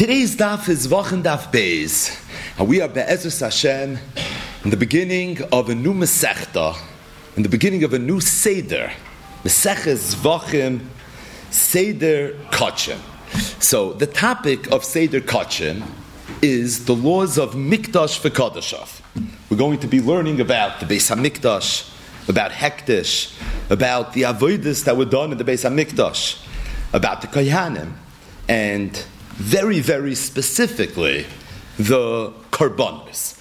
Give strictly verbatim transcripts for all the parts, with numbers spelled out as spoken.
Today's daf is Wochen Daf Beis, and we are Be'ezus Hashem in the beginning of a new Masechta, in the beginning of a new Seder, Maseches Zvachim Seder Kachem. So the topic of Seder Kachem is the laws of Mikdash v'Kadashav. We're going to be learning about the Beis HaMikdash, about Hekdesh, about the avodas that were done in the Beis HaMikdash, about the Kohanim, and very, very specifically, the Karbanos.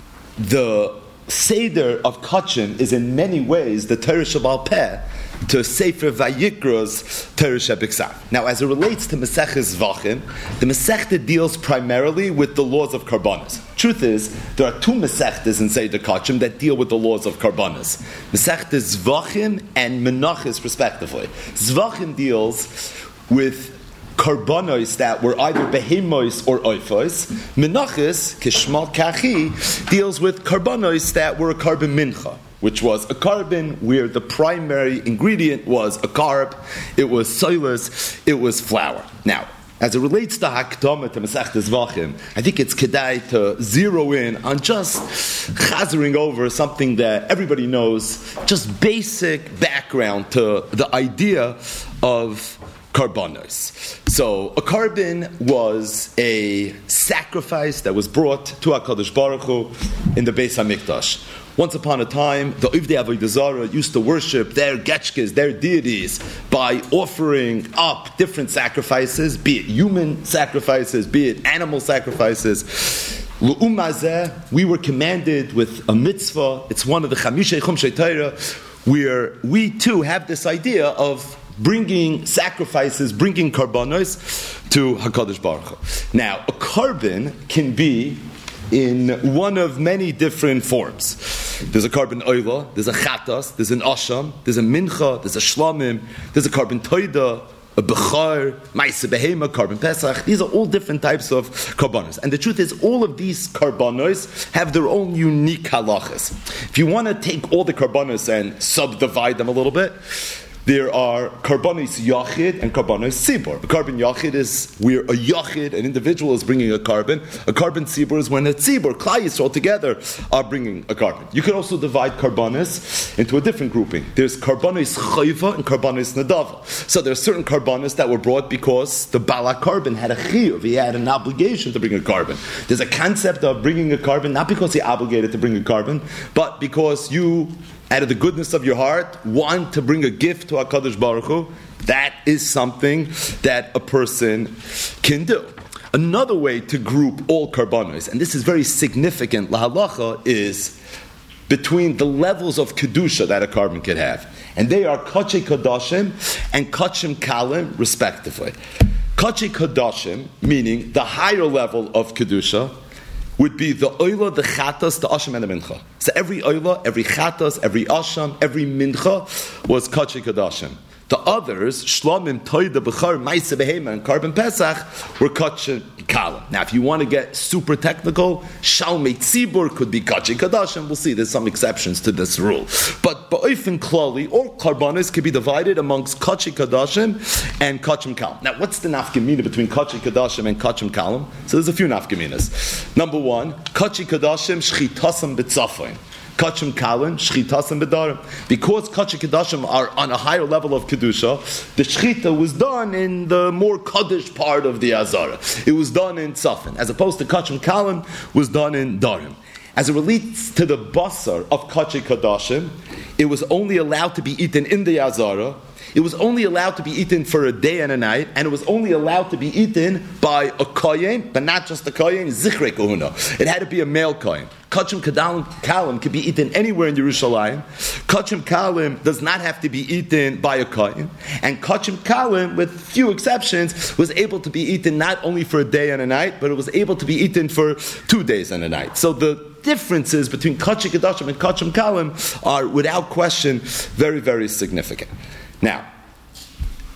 The Seder of Kachem is in many ways the Torah Sheba'al Peh to Sefer Vayikra's Torah Shebiksav. Now, as it relates to Maseches Zvachim, the Masechta deals primarily with the laws of Karbanos. Truth is, there are two Masechtas in Seder Kachem that deal with the laws of Karbanos. Masechta Zvachim and Menachos, respectively. Zvachim deals with Karbanos that were either behemos or oifos. Menachos, kishmal kachi, deals with Karbanos that were a carbon mincha, which was a carbon where the primary ingredient was a carb, it was soilus, it was flour. Now, as it relates to Hakdama to Masechta Zvachim, I think it's kedai to zero in on just chazering over something that everybody knows, just basic background to the idea of Karbanos. So, a carbon was a sacrifice that was brought to HaKadosh Baruch Hu in the Beis HaMikdash. Once upon a time, the Ivdei Avodah Zarah used to worship their getchkes, their deities, by offering up different sacrifices, be it human sacrifices, be it animal sacrifices. L'umazeh, we were commanded with a mitzvah. It's one of the Chamishei Chumshei Torah, where we too have this idea of bringing sacrifices, bringing karbanos to HaKadosh Baruch Hu. Now, a carbon can be in one of many different forms. There's a carbon oila, there's a chatas, there's an asham, there's a mincha, there's a shlamim, there's a carbon toida, a bechar, ma'aseh behema, carbon pesach. These are all different types of karbanos. And the truth is, all of these karbanos have their own unique halachas. If you want to take all the karbanos and subdivide them a little bit, there are karbanos yachid and karbanos tzibur. A carbon yachid is where a yachid, an individual, is bringing a carbon. A carbon tzibur is when a tzibur, klai Yisrael together, are bringing a carbon. You could also divide karbanos into a different grouping. There's karbanos chayva and karbanos nadava. So there are certain karbanos that were brought because the bala carbon had a chiyuv. He had an obligation to bring a carbon. There's a concept of bringing a carbon not because he obligated to bring a carbon, but because you, out of the goodness of your heart, want to bring a gift to HaKadosh Baruch Hu. That is something that a person can do. Another way to group all karbanos, and this is very significant, lahalacha, is between the levels of kedusha that a carbon could have. And they are kachei kadashim and kachim kalim, respectively. Kachei kadashim, meaning the higher level of kedusha, would be the oila, the chatas, the asham, and the mincha. So every oila, every chatas, every asham, every mincha was kachei kadashim. The others, shlamim, toida, bechar, ma'aseh behema, and carbon pesach, were kachei kalim. Now, if you want to get super technical, shalmei tzibur could be kachei kadashim. We'll see, there's some exceptions to this rule. But ba'ofen klali, all karbanos could be divided amongst kachei kadashim and kachim kalim. Now, what's the nafkamina between kachei kadashim and kachim kalim? So there's a few nafkaminas. Number one, kachei kadashim shchitasam b'tzafon. Kachim kalim, shchitasam b'darim. Because kachim kadashim are on a higher level of kedusha, the shchita was done in the more kaddish part of the azara. It was done in tzafin, as opposed to kachim kalim was done in darim. As it relates to the basar of kachim kadashim, it was only allowed to be eaten in the azara. It was only allowed to be eaten for a day and a night, and it was only allowed to be eaten by a kohen, but not just a kohen, zichrei kohuna. It had to be a male kohen. Kachim kalim could be eaten anywhere in Yerushalayim. Kachim kalim does not have to be eaten by a kohen. And kachim kalim, with few exceptions, was able to be eaten not only for a day and a night, but it was able to be eaten for two days and a night. So the differences between kachim kadashim and kachim kalim are, without question, very, very significant. Now,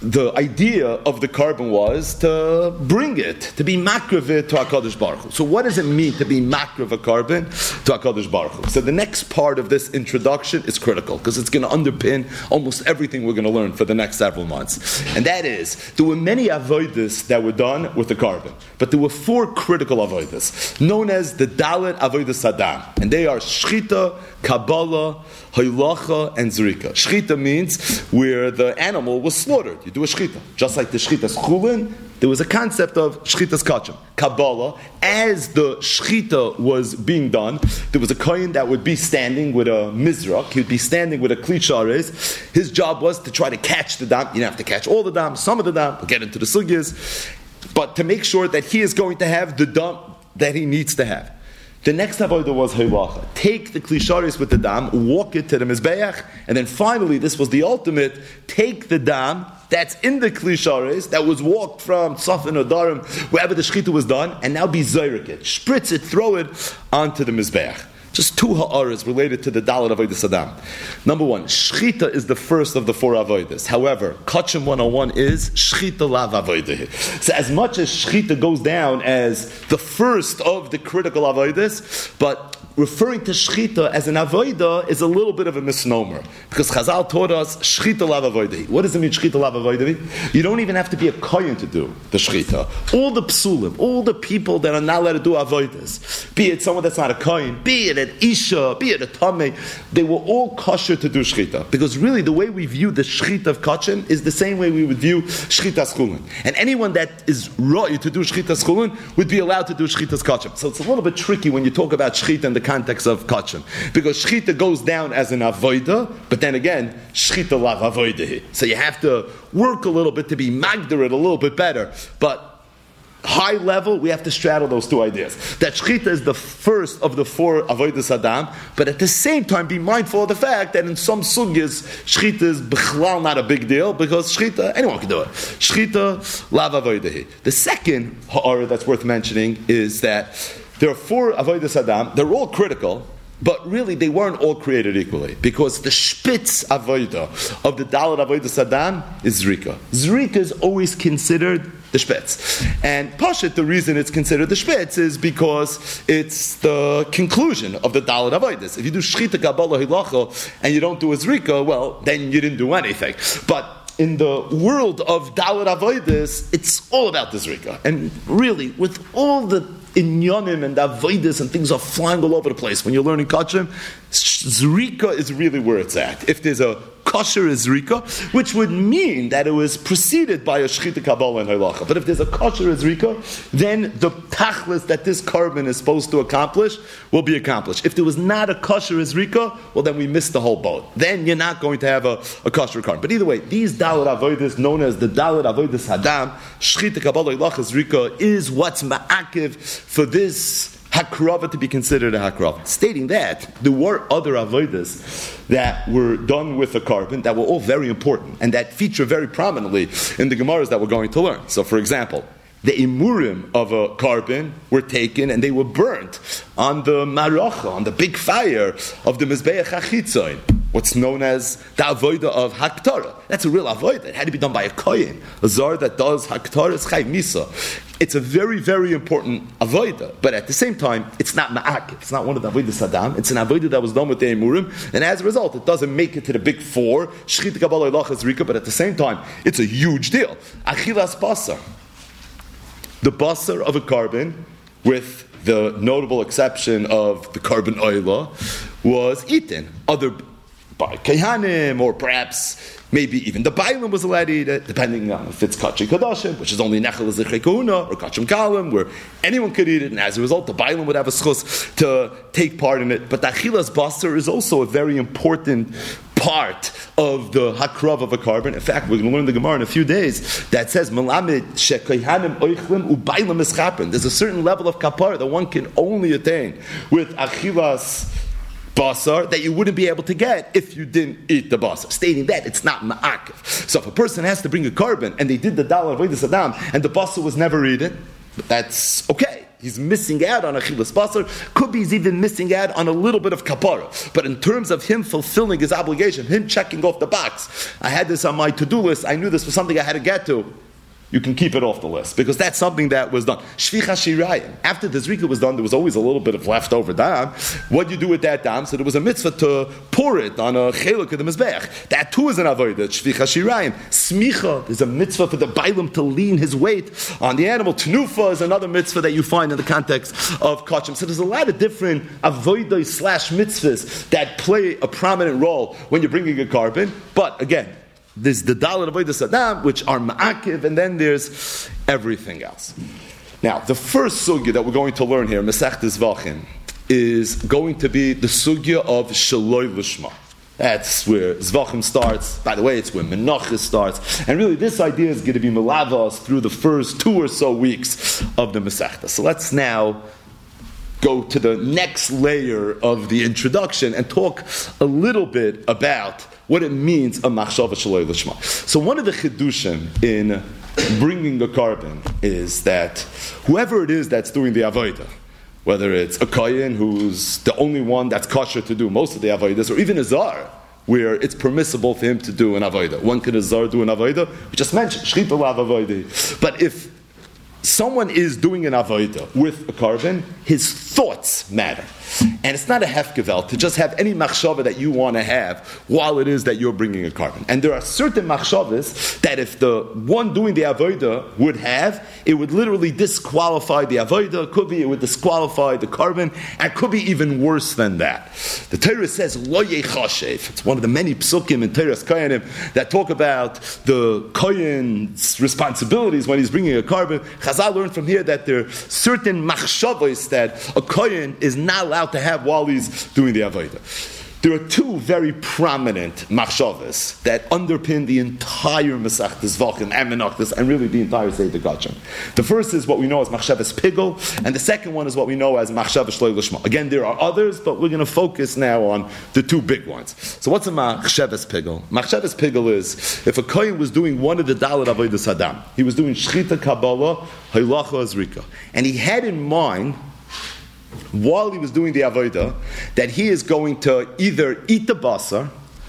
the idea of the carbon was to bring it, to be makriv it to HaKadosh Baruch Hu. So what does it mean to be makriv a carbon to HaKadosh Baruch Hu? So the next part of this introduction is critical, because it's going to underpin almost everything we're going to learn for the next several months. And that is, there were many avodas that were done with the carbon, but there were four critical avodas, known as the Dalet Avodas Adam. And they are Shchita, Kabbalah, Haylacha, and Zrika. Shchita means where the animal was slaughtered. You do a shchita. Just like the shchitas chulin, there was a concept of shchitas kachim. Kabbalah, as the shchita was being done, there was a kohen that would be standing with a mizrach. He would be standing with a kli shares. His job was to try to catch the dam. You don't have to catch all the dam, some of the dam. We'll get into the sugyas. But to make sure that he is going to have the dam that he needs to have. The next avodah was haylacha. Take the klisharis with the dam, walk it to the mizbeach, and then finally, this was the ultimate, take the dam that's in the klisharis, that was walked from Tzafin or Darim, wherever the shechita was done, and now be zayrik it, spritz it, throw it onto the mizbeach. Just two ha'aras related to the Dalet Avodas Adam. Number one, Shchita is the first of the four Avodas. However, Kachim one oh one is Shchita Lav Avodah. So as much as Shchita goes down as the first of the critical Avodas, but referring to Shchita as an Avodah is a little bit of a misnomer. Because Chazal taught us Shchita Lav Avodah. What does it mean, Shchita Lav Avodah? You don't even have to be a kohen to do the Shchita. All the psulim, all the people that are not allowed to do Avodas, be it someone that's not a kohen, be it an Isha, be it a Tameh, they were all kosher to do Shchita. Because really the way we view the Shchita of Kachim is the same way we would view Shchita Schulin. And anyone that is right to do Shchita Schulin would be allowed to do Shchita Kachim. So it's a little bit tricky when you talk about Shchita in the context of Kachim. Because Shchita goes down as an Avodah, but then again, Shchita Lav Avodah. So you have to work a little bit to be magder it a little bit better. But high level, we have to straddle those two ideas. That Shchita is the first of the four Avodas Adam, but at the same time be mindful of the fact that in some sugyas, Shchita is b'chlal not a big deal, because Shchita, anyone can do it. Shchita, Lav Avodah. The second ha'ara that's worth mentioning is that there are four Avodas Adam, they're all critical, but really they weren't all created equally, because the Spitz Avodah of the Dalet Avodas Adam is Zrika. Zrika is always considered the Spitz. And Pashit, the reason it's considered the Spitz is because it's the conclusion of the Dalet Avodas. If you do Shchita, Kabbalah, Hilacha, and you don't do a Zrika, well, then you didn't do anything. But in the world of Dalet Avodas, it's all about the Zrika. And really, with all the inyonim and avodas and things are flying all over the place when you're learning kachim, zrika is really where it's at. If there's a kosher zrika, which would mean that it was preceded by a shchita kabbalah and halacha. But if there's a kosher zrika, then the tachlis that this carbon is supposed to accomplish will be accomplished. If there was not a kosher zrika, well then we missed the whole boat. Then you're not going to have a, a kosher carbon. But either way, these dalet avodas, known as the dalet avodas hadam, shchita kabbalah halacha zrika, is what's ma'akiv for this hakrava to be considered a hakrava. Stating that, there were other avodas that were done with a carbon that were all very important and that feature very prominently in the Gemaras that we're going to learn. So for example, the imurim of a carbon were taken and they were burnt on the maracha, on the big fire of the Mizbeach HaChitzoin, what's known as the avodah of Haktara. That's a real avodah. It had to be done by a kohen. A zar that does Haktara is chayv misa. It's a very, very important avodah, but at the same time, it's not ma'ak. It's not one of the avodah sadam. It's an avodah that was done with the emurim, and as a result, it doesn't make it to the big four. Shchita kabbalah halacha zrika, but at the same time, it's a huge deal. Achilas basar. The basar of a carbon, with the notable exception of the carbon oila, was eaten. Other by Kehanim, or perhaps maybe even the Bailam was allowed to eat it, depending on if it's Kachim Kadashim, which is only Nechel Zichrei Kahuna, or Kachim Kalim, where anyone could eat it, and as a result, the Bailam would have a schus to take part in it. But the Achilas Basar is also a very important part of the hakrav of a carbon. In fact, we're going to learn the Gemara in a few days that says, Melamed shekohanim oichlim ubailam ischapen. There's a certain level of kapara that one can only attain with achilas basar that you wouldn't be able to get if you didn't eat the basar. Stating that it's not ma'akiv. So if a person has to bring a carbon and they did the dalar avodas adam and the basar was never eaten, that's okay. he's missing out on achilas basar. Could be he's even missing out on a little bit of kapara. But in terms of him fulfilling his obligation, him checking off the box, I had this on my to-do list, I knew this was something I had to get to, you can keep it off the list, because that's something that was done. Shvicha shirayim. After the zrika was done, there was always a little bit of leftover dam. What do you do with that dam? So there was a mitzvah to pour it on a cheluk of the mizbech. That too is an avodah. Shvicha shirayim. Smicha is a mitzvah for the bailam to lean his weight on the animal. Tenufa is another mitzvah that you find in the context of kachim. So there's a lot of different avodah slash mitzvahs that play a prominent role when you're bringing a carbon. But again, there's the Dalet Avodas Adam, which are ma'akiv, and then there's everything else. Now, the first sugya that we're going to learn here, Masechtas Zvachim, is going to be the sugya of Shaloi Lishma. That's where Zvachim starts. By the way, it's where Menachos starts. And really, this idea is going to be melavas through the first two or so weeks of the Masechta. So let's now go to the next layer of the introduction and talk a little bit about what it means a machshava shaloi lishma. So one of the chidushim in bringing a carbon is that whoever it is that's doing the avodah, whether it's a kohen who's the only one that's kosher to do most of the avodas, or even a zar, where it's permissible for him to do an avodah. One can a zar do an avodah. We just mentioned shchita lav avodah. But if someone is doing an avodah with a carbon, his thoughts matter. And it's not a hefkevel to just have any machshava that you want to have while it is that you're bringing a carbon. And there are certain machshavas that if the one doing the avodah would have, it would literally disqualify the avodah. Could be it would disqualify the carbon, and could be even worse than that. The Torah says lo yechashev. It's one of the many psukim in Torah's Kohanim that talk about the kohen's responsibilities when he's bringing a carbon. Chazal learned from here that there are certain machshavos that a kohen is not allowed to have while he's doing the avodah. There are two very prominent machshavas that underpin the entire Masechtas Zvachim and Menachos and really the entire Seder Kachim. The first is what we know as machshavas pigel, and the second one is what we know as machshavas shloi lishma. Again, there are others, but we're going to focus now on the two big ones. So what's a machshavas pigel? Machshavas pigel is if a kohen was doing one of the dalet avodas Adam, he was doing shchita kabbalah, haylacha azrika, and he had in mind, while he was doing the avodah, that he is going to either eat the basar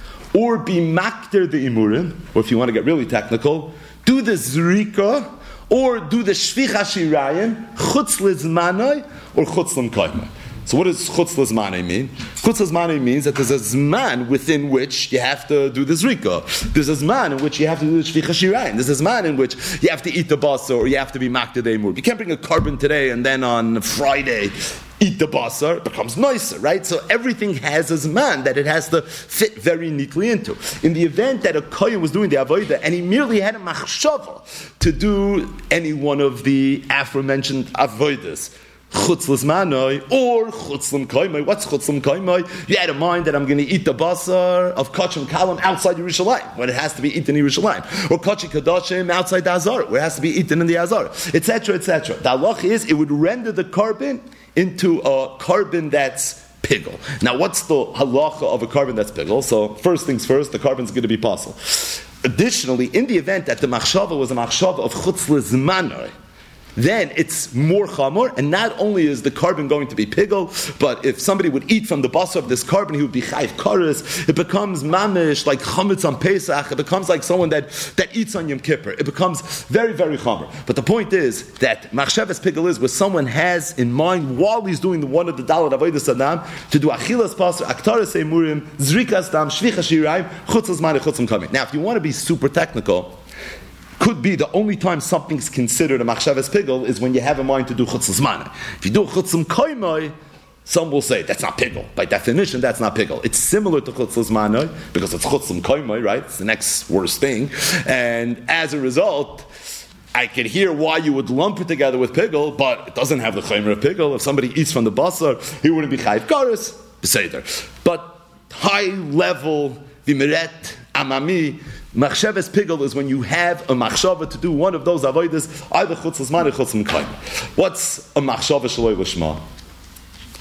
or be makter the imurim, or if you want to get really technical, do the zrika or do the shvicha shirayim, chutz lizmanai or chutz l'mkaimai. So what does chutz l'zmanai mean? Chutz l'zmanai means that there's a zman within which you have to do the zrika. There's a zman in which you have to do the shvicha shirayim. There's a zman in which you have to eat the basar or you have to be makter the imurim. You can't bring a carbon today and then on Friday eat the basar, it becomes nicer, right? So everything has a zman that it has to fit very neatly into. In the event that a kohen was doing the avodah and he merely had a machshava to do any one of the aforementioned avodas, chutz l'zmanoi or chutz l'mkaimai. What's chutz l'mkaimai? You had in mind that I'm going to eat the basar of kachim kalam outside Yerushalayim, when it has to be eaten in Yerushalayim, or kachim kadashim outside the Azara, where it has to be eaten in the Azara, et cetera, et cetera. The halach is it would render the carbon into a carbon that's pigel. Now, what's the halacha of a carbon that's pigel? So, first things first, the carbon's going to be possible. Additionally, in the event that the machshava was a machshava of chutz l'zmanoi, then it's more chamor, and not only is the carbon going to be pigel, but if somebody would eat from the basar of this carbon, he would be chayv kares. It becomes mamish, like chametz on Pesach. It becomes like someone that, that eats on Yom Kippur. It becomes very, very chamor. But the point is that machshavas pigel is where someone has in mind, while he's doing the one of the dalet avodas Adam, to do achilas pasur, aktaras emurim, zrikas dam, shvicha shirayim, chutz l'zmanai, chutz l'mkaimai. Now, if you want to be super technical, could be the only time something's considered a machshavas pigel is when you have in mind to do chutz l'zmanai. If you do chutz l'mkaimai, some will say that's not pigel. By definition, that's not pigel. It's similar to chutz l'zmanai because it's chutz l'mkaimai, right? It's the next worst thing. And as a result, I can hear why you would lump it together with pigel, but it doesn't have the chaymer of pigel. If somebody eats from the basar, he wouldn't be chayv kares, beseder. But high level, v'meret, amami, machshavas pigel is when you have a machshava to do one of those avodas, either chutz l'zmanai or chutz l'mkaimai. What's a machshava shaloi lishma?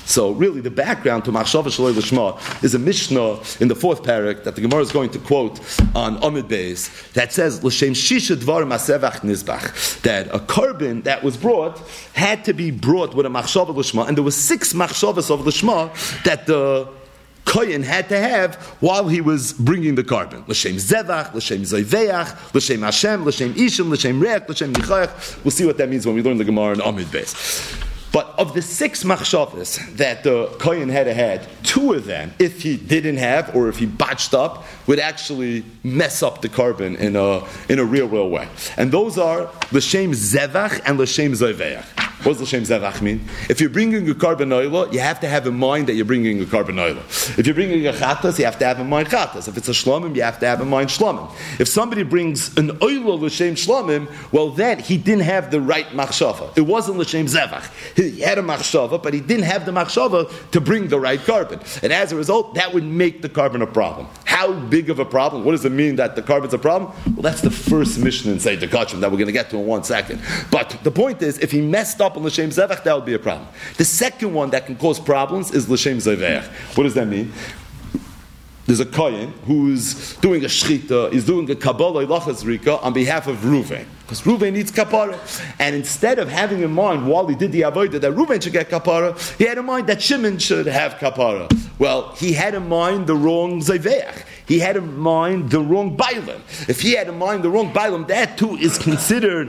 So really the background to Machshava Shaloi Lishma is a Mishnah in the fourth parak that the Gemara is going to quote on Amud Beis that says L'shem Shisha Dvar Masevach Nizbach, that a carbon that was brought had to be brought with a Machshava Lishma, and there was six Machshavas of Lishma that the Kohen had to have while he was bringing the carbon. L'shem Zevach, L'shem Zoiveach, L'shem Hashem, L'shem Ishim, L'shem Reach, L'shem Nichayach. We'll see what that means when we learn the Gemara in Amud Beis. But of the six machshavas that the Kohen had had, two of them, if he didn't have or if he botched up, would actually mess up the carbon in a in a real, real way. And those are l'shem zevach and l'shem zoiveach. What does l'shem zevach mean? If you're bringing a carbon oila, you have to have in mind that you're bringing a carbon oila. If you're bringing a chatas, you have to have in mind chatas. If it's a shlomim, you have to have in mind shlomim. If somebody brings an oila l'shem shlomim, well then he didn't have the right machshava. It wasn't l'shem zevach. He had a machshava, but he didn't have the machshava to bring the right carbon. And as a result, that would make the carbon a problem. How big of a problem? What does it mean that the carbon's a problem? Well, that's the first mission in Seder Kachim that we're going to get to in one second. But the point is, if he messed up on L'Shem Zevach, that would be a problem. The second one that can cause problems is L'Shem Zoveach. What does that mean? There's a Kohen who's doing a shchita, he's doing a Kabbalah Ilachas Rika on behalf of Ruvain. Because Ruvain needs kapara. And instead of having in mind, while he did the avodah, that Ruvain should get kapara, he had in mind that Shimon should have kapara. Well, he had in mind the wrong Zoveach. He had in mind the wrong Bailam. If he had in mind the wrong Bailam, that too is considered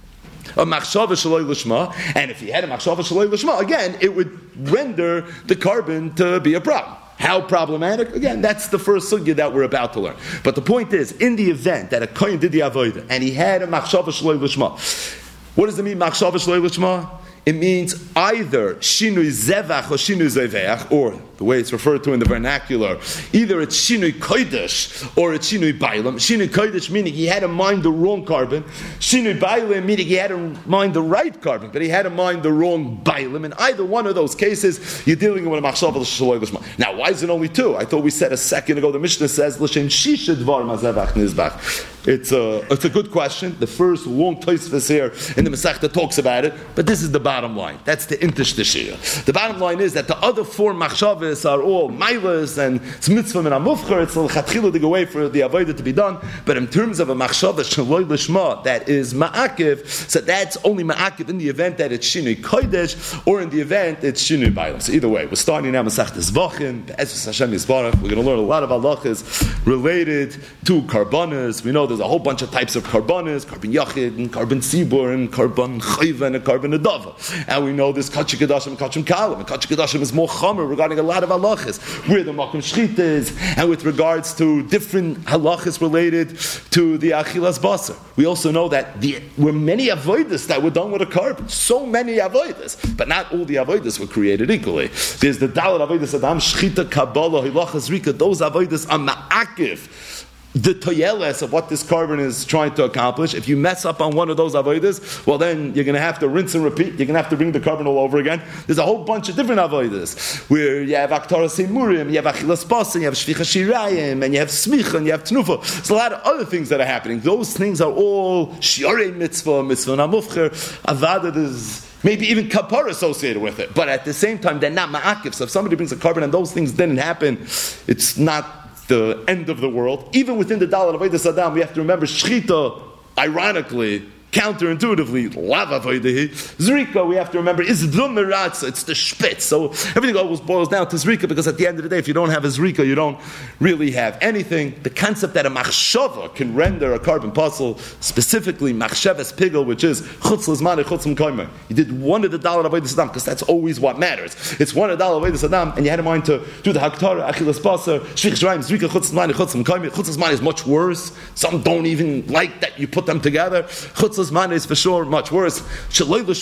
a machshava shaloi lishma, and if he had a machshava shaloi lishma, again, it would render the carbon to be a problem. How problematic? Again, that's the first sugya that we're about to learn. But the point is, in the event that a kohen did the avodah and he had a machshava shaloi lishma, what does it mean, machshava shaloi lishma? It means either shinui zevach or shinui zeveach, or the way it's referred to in the vernacular, either it's shinui kodesh or it's shinui bailam. Shinui kodesh meaning he had in mind the wrong carbon. Shinui bailam meaning he had in mind the right carbon, but he had in mind the wrong bailam. In either one of those cases, you're dealing with a machshava shaloi lishma. Now, why is it only two? I thought we said a second ago, the Mishnah says, l'shem shisha dvar mazevach nizbach. It's a, it's a good question. The first long Tosfos here in the Masechta talks about it, but this is the bottom line. That's the interstitial. The bottom line is that the other four machshavas are all mailas and it's mitzvah and amufcher. It's l'chatchila to go away for the avodah to be done. But in terms of a machshava shaloi lishma that is ma'akiv, so that's only ma'akiv in the event that it's shinui kodesh or in the event it's shinui bailam. So either way, we're starting now Masechta Zvachim, Be'ezus Hashem Yisbarach. We're going to learn a lot of halachas related to karbanas. We know there's a whole bunch of types of karbanas, carbon yachid and carbon tzibur and carbon chayva and a carbon adava. And we know this kachik kadashim and kachim kalam. And kachik kadashim is more chamer regarding a lot of halachas, where the makom shchita is, and with regards to different halachas related to the achilas basar. We also know that there were many avodas that were done with a carbon. So many avodas, but not all the avodas were created equally. There's the dalat avodas adam shchita kabbalah hilachas rika. Those avodas are ma'akiv the toyeles of what this carbon is trying to accomplish. If you mess up on one of those avodas, well then you're going to have to rinse and repeat. You're going to have to bring the carbon all over again. There's a whole bunch of different avodas where you have aktaras semurim, you have achilas basin, you have shvicha shirayim, and you have smicha, and you have tnufa. There's a lot of other things that are happening. Those things are all shiorei mitzvah, mitzvah namufcher, avada. There's maybe even kapara associated with it, but at the same time they're not ma'akiv. So if somebody brings a carbon and those things didn't happen, it's not the end of the world. Even within the Dalat Avodas Adam, we have to remember Shchita, ironically, counterintuitively, lava vaydehi. Zrika, we have to remember, is the miratza, it's the spitz. So everything always boils down to Zrika, because at the end of the day, if you don't have a Zrika, you don't really have anything. The concept that a machshava can render a carbon puzzle, specifically machshavas pigel, which is chutz l'zman chutz m'koymer. You did one of the Dalat Avodas Adam, because that's always what matters. It's one of the Dalat Avodas Adam, and you had in mind to do the haktara, achilas basar, shvich shraim, Zrika, chutz l'zman chutz m'koymer. Chutz l'zman is much worse. Some don't even like that you put them together. Chutz l'zman is for sure much worse. When it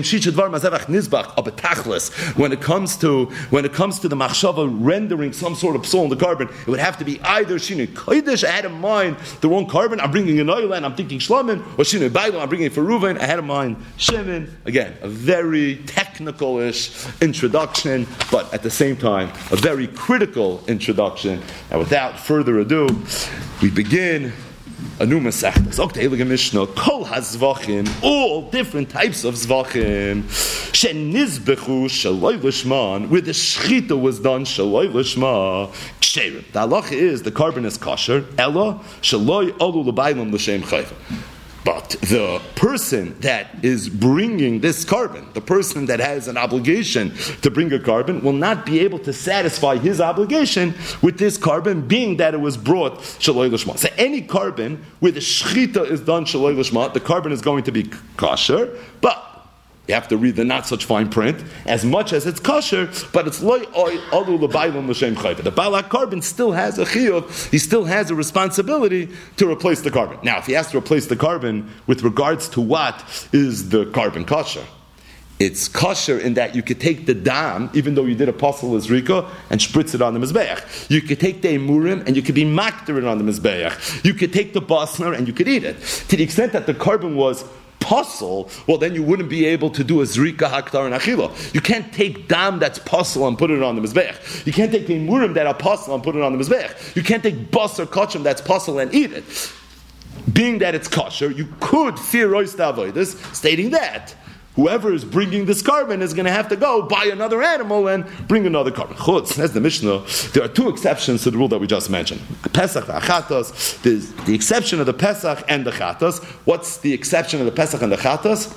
comes to when it comes to the machshava rendering some sort of psul in the carbon, it would have to be either shinui kodesh, I had in mind the wrong carbon, I'm bringing an oil and I'm thinking shlomin, or shinui bailam, I'm bringing it for Ruvain, I had in mind Shimon. Again, a very technical-ish introduction, but at the same time, a very critical introduction. And without further ado, we begin a new Masechta. Zok the Heilige Mishnah, Kol HaZvachim, all different types of Zvachim. Shenizbechu shaloi lishman, where the shchita was done shaloi lishma ksherim. The halacha is the carbon is kosher. Ella shaloi olu l'baylam l'shem chayva. But the person that is bringing this carbon, the person that has an obligation to bring a carbon, will not be able to satisfy his obligation with this carbon, being that it was brought shaloi lishma. So any carbon where the shchita is done shaloi lishma, the carbon is going to be kosher, but you have to read the not such fine print, as much as it's kosher, but it's loy alu l'baylam l'shem chayva. The balak carbon still has a chiyuv, he still has a responsibility to replace the carbon. Now, if he has to replace the carbon with regards to what is the carbon kosher, it's kosher in that you could take the dam, even though you did a posel zrika, and spritz it on the mizbeach. You could take the emurim and you could be makter it on the mizbeach. You could take the basner and you could eat it. To the extent that the carbon was puzzle, well then you wouldn't be able to do a zrika haktar and achila. You can't take dam that's puzzle and put it on the mizbech. You can't take the murim that are puzzle and put it on the mizbech. You can't take basar kachim that's puzzle and eat it. Being that it's kosher, you could fear rois avodas, stating that whoever is bringing this carbon is going to have to go buy another animal and bring another carbon. Chutz, as the Mishnah, there are two exceptions to the rule that we just mentioned. Pesach and Chatas, there's the exception of the Pesach and the Chatas. What's the exception of the Pesach and the Chatas?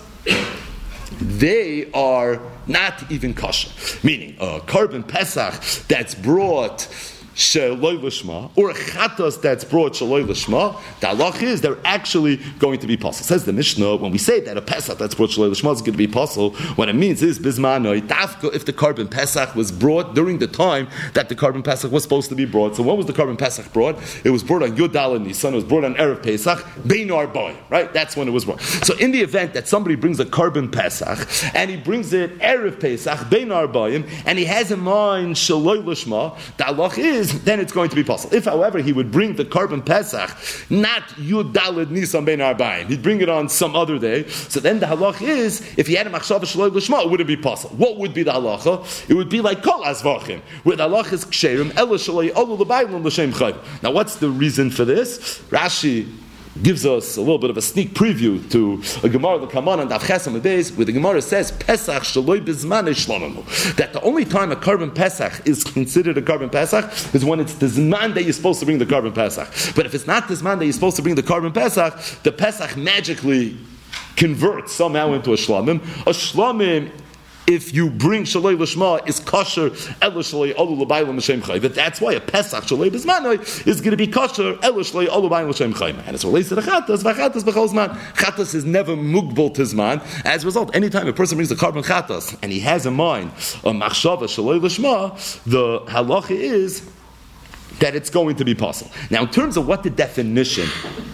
They are not even kosher. Meaning, a carbon Pesach that's brought shaloi lishma, or a chatas that's brought shaloi lishma, the halach is they're actually going to be possible. Says the Mishnah, when we say that a pesach that's brought shaloi lishma is going to be possible, what it means is bismanoi dafka if the carbon pesach was brought during the time that the carbon pesach was supposed to be brought. So when was the carbon pesach brought? It was brought on Yud Daled Nisan. It was brought on Erev Pesach Bein Arboy. Right? That's when it was brought. So in the event that somebody brings a carbon pesach and he brings it Erev Pesach Bein Arboyim and he has in mind shaloi lishma, the halach is then it's going to be possible. If, however, he would bring the carbon Pesach, not Yud Daled Nisan Ben Arbaim, he'd bring it on some other day, so then the halach is, if he had a machshava shaloi lishma, it wouldn't be possible. What would be the halacha? It would be like kol azvachim, where the halach is ksherim, ela shaloi olu l'baylam l'shem chayv. Now what's the reason for this? Rashi gives us a little bit of a sneak preview to a Gemara that come on and Daf Chesam Beis, where the Gemara says Pesach shaloi bizman shlomamu, that the only time a carbon Pesach is considered a carbon Pesach is when it's the zman that you're supposed to bring the carbon Pesach. But if it's not the zman that you're supposed to bring the carbon Pesach, the Pesach magically converts somehow into a shlamim. A shlamim, if you bring shaloi lishma, is kosher ela shaloi olu l'baylam l'shem chayv. That's why a pesach shaloi b'zmanoi is going to be kosher ela shaloi olu l'baylam l'shem chayv. And as it relates to the chatas, v'chatas b'chol zman. Chatas is never mugbal to zman. As a result, anytime a person brings a carbon chatas and he has in mind a machshava shaloi lishma, the halacha is that it's going to be possible. Now, in terms of what the definition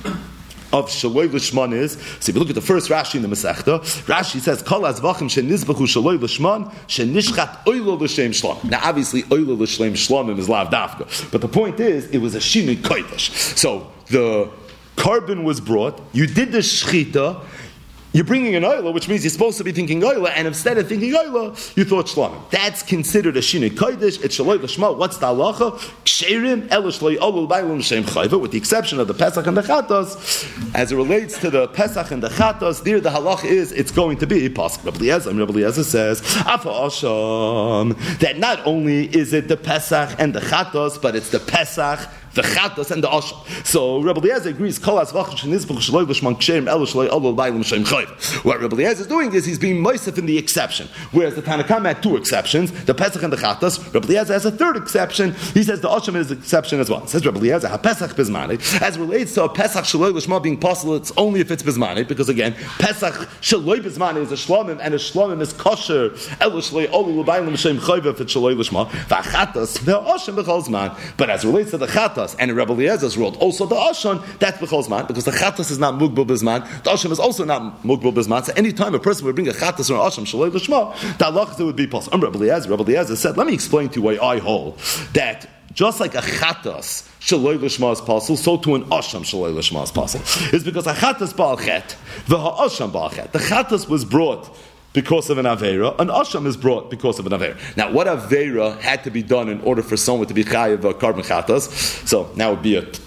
of shaloi lishman is, so if you look at the first Rashi in the Masechta, Rashi says, Kol azvachim shenizbachu shaloi lishman, shenishchat oilo l'shem shlamim. Now obviously, oilo l'shem shlamim is lav dafka, but the point is, it was a shinui kodesh. So, the carbon was brought, you did the shchita, you're bringing an oila, which means you're supposed to be thinking oila, and instead of thinking oila, you thought shlamim. That's considered a shinui kodesh. It's shaloi l'shma. What's the halacha? Ksherim ela shaloi olu l'baylam l'shem chayva, with the exception of the Pesach and the Chatas. As it relates to the Pesach and the Chatas, there the halacha is it's going to be possible. Rabbi Eliezer, Rabbi Eliezer says Afa Asham, that not only is it the Pesach and the Chatas, but it's the Pesach, the Chatas, and the Asham. So Rabbi Eliezer agrees. Kol azvachim shenizbachu shaloi l'shman ksherim ela shaloi olu l'baylam l'shem chayva. What Rabbi Eliezer is doing is he's being moisef in the exception. Whereas the Tanakama had two exceptions, the Pesach and the Chatas. Rabbi Eliezer has a third exception. He says the Asham is an exception as well. Says Rabbi Eliezer, ha-Pesach bizmani. As relates to a Pesach shaloi l'shma being possible, it's only if it's bizmani, because again, Pesach shaloi bizmani is a shlamim, and a shlamim is kosher, ela shaloi olu l'baylam l'shem chayva if it's shaloi l'shma. Va-Chatas, the Asham b'chol zman. But as relates to the Chatas, and in Rabbi Eliezer's world, also the Asham, that's b'chol zman, because the Chatas is not mugbal bizman, the Asham is also not mugbal bizman. So any time a person would bring a Chatas or an Asham shaloi l'shma, the halach would be possible. And Rabbi Eliezer, Rabbi Eliezer said, let me explain to you why I hold that just like a Chatas shaloi l'shma is possible, so to an Asham shaloi l'shma is possible. It's because a Chatas ba'al chet, the Asham ba'al chet. The Chatas was brought because of an Aveira, an Asham is brought because of an Aveira. Now, what Aveira had to be done in order for someone to be chayav a carbon Chatas? So now it would be a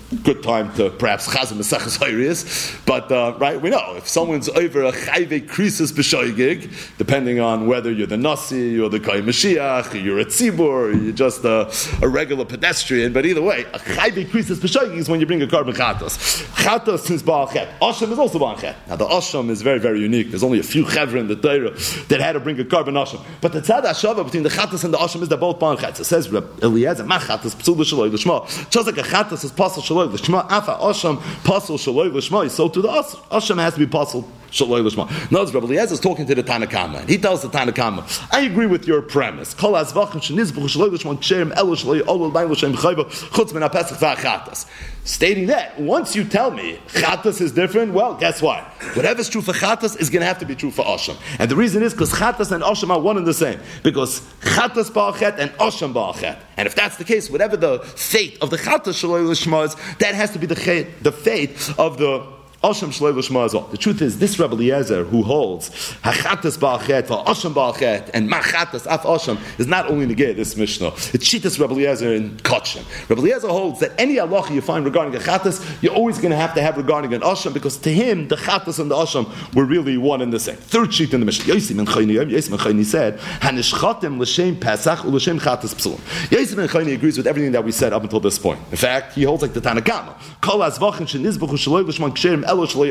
good time to perhaps chazim Maseches Hayrius, but uh, right, we know if someone's over a chayve krisis b'shoigig, depending on whether you're the nasi or the Kohen Mashiach, or you're a tzibur, or you're just a, a regular pedestrian, but either way, a chayve krisis b'shoigig is when you bring a korban chatos. Chatos is ba'al chet. Asham is also ba'al chet. Now the asham is very, very unique. There's only a few chevra in the Torah that had to bring a korban asham. But the tzad hashava between the chatos and the asham is they're both ba'al chet. So it says Eliezer, ma chatos psul l'shaloi l'shma. Just like a chatos is pasal shaloi l'shma, afa asham pasal shaloi l'shma. So to the asham has to be pasal shaloi l'shma. Notice Rabbi Eliezer is talking to the Tanna Kama, and he tells the Tanna Kama, I agree with your premise. Kol hazvachim shenizbuch shaloi l'shma ksherim elu shaloi olu l'bayin l'shem chayva chutz min ha'pesach v'achatas. Stating that, once you tell me chatas is different, well, guess what? Whatever's true for chatas is going to have to be true for asham. And the reason is because chatas and asham are one and the same. Because chatas ba'achet and asham ba'achet. And if that's the case, whatever the fate of the chatas shaloi l'shma is, that has to be the, chet, the fate of the Asham Shloi L'Shma as well. The truth is, this Rabbi Eliezer who holds Hachatas Ba'achet, Asham Ba'achet, and Machatas Af Asham is not only negate this Mishnah. It's Shitas Rabbi Eliezer in Kotchem. Rabbi Eliezer holds that any halacha you find regarding a Chatas, you're always going to have to have regarding an Asham, because to him, the Chatas and the Asham were really one and the same. Third sheet in the Mishnah. Yosim ben Chayni, Yosim ben Chayni said, Hanishchatem L'Shem Pesach U'L'Shem Chatas Psulim. Yosim ben Chayni agrees with everything that we said up until this point. In fact, he holds like the Tanna Kama. Kol hazvachim shenizbuchu shaloi l'shman ksherim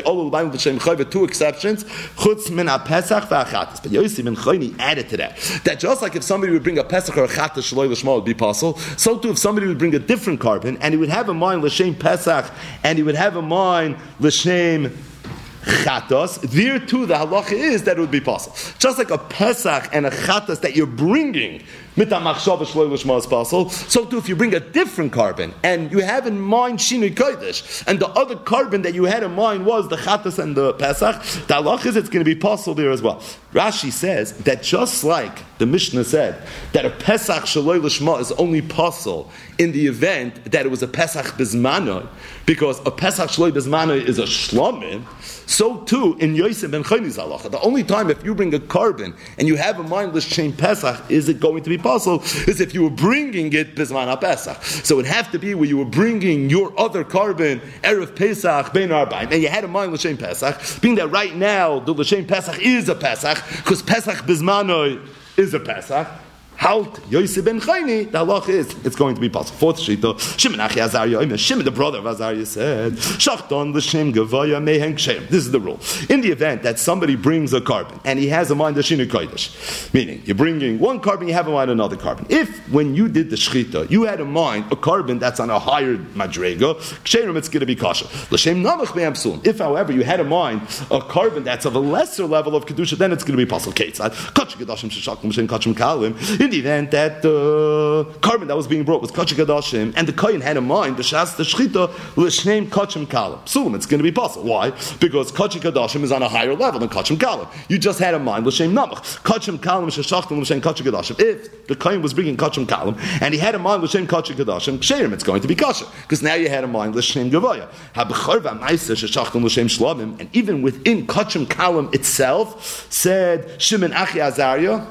two exceptions, chutz min ha-pesach v'achatas. But Yossi ben Chayni added to that, that just like if somebody would bring a pesach or a chatas shaloi l'shma would be possible, so too if somebody would bring a different carbon, and he would have in mind l'shem pesach, and he would have in mind l'shem chatos, there too the halacha is that it would be possible. Just like a pesach and a chatas that you're bringing mit ha-machshava shloi l'shma is possible, so too if you bring a different carbon and you have in mind shinui kodesh, and the other carbon that you had in mind was the chatas and the pesach, the halacha is it's going to be possible there as well. Rashi says that just like the Mishnah said that a pesach shloi l'shma is only possible in the event that it was a pesach bizmanoi, because a pesach shloi bizmanoi is a shlomim, so too in Yosef ben Chayni's halacha, the only time if you bring a carbon and you have a mindless chain pesach is it going to be possible is if you were bringing it bizman ha-pesach. So it would have to be where you were bringing your other carbon erev pesach bein arba'im, and you had a mindless chain pesach, being that right now the l'shem pesach is a pesach because pesach bizmanoi is a pesach. Halt Yosef ben Chayni, the halach is it's going to be possible. Fourth shita, Shimon Achi Azariah, Shimon the brother of Azariah said, Shachton l'shem gavaya mehen kshem. This is the rule. In the event that somebody brings a carbon and he has in mind the Shinui Kodesh, meaning you're bringing one carbon, you have in mind another carbon. If when you did the shchita, you had in mind a carbon that's on a higher madrega, ksherim it's going to be kosher. L'shem namach me'am psulim. If, however, you had in mind a carbon that's of a lesser level of kedusha, then it's going to be possible. Ketzad kachim kedashim sheshachim l'shem kachim kalim. In the event that the uh, carbon that was being brought was kachim kadashim, and the kohen had in mind the shas the shchita l'shneim kachim kalim. Psulim, it's going to be possible. Why? Because kachim kadashim is on a higher level than kachim kalim. You just had in mind l'shem namach kachim kalim sheshachim l'shem kachim kadashim. If the kohen was bringing kachim kalim and he had in mind l'shem kachim kadashim, ksherim it's going to be kosher because now you had in mind l'shem gavaya habechor v'amaisa sheshachim l'shem shlamim, and even within kachim kalim itself said Shimon Achi Azariah,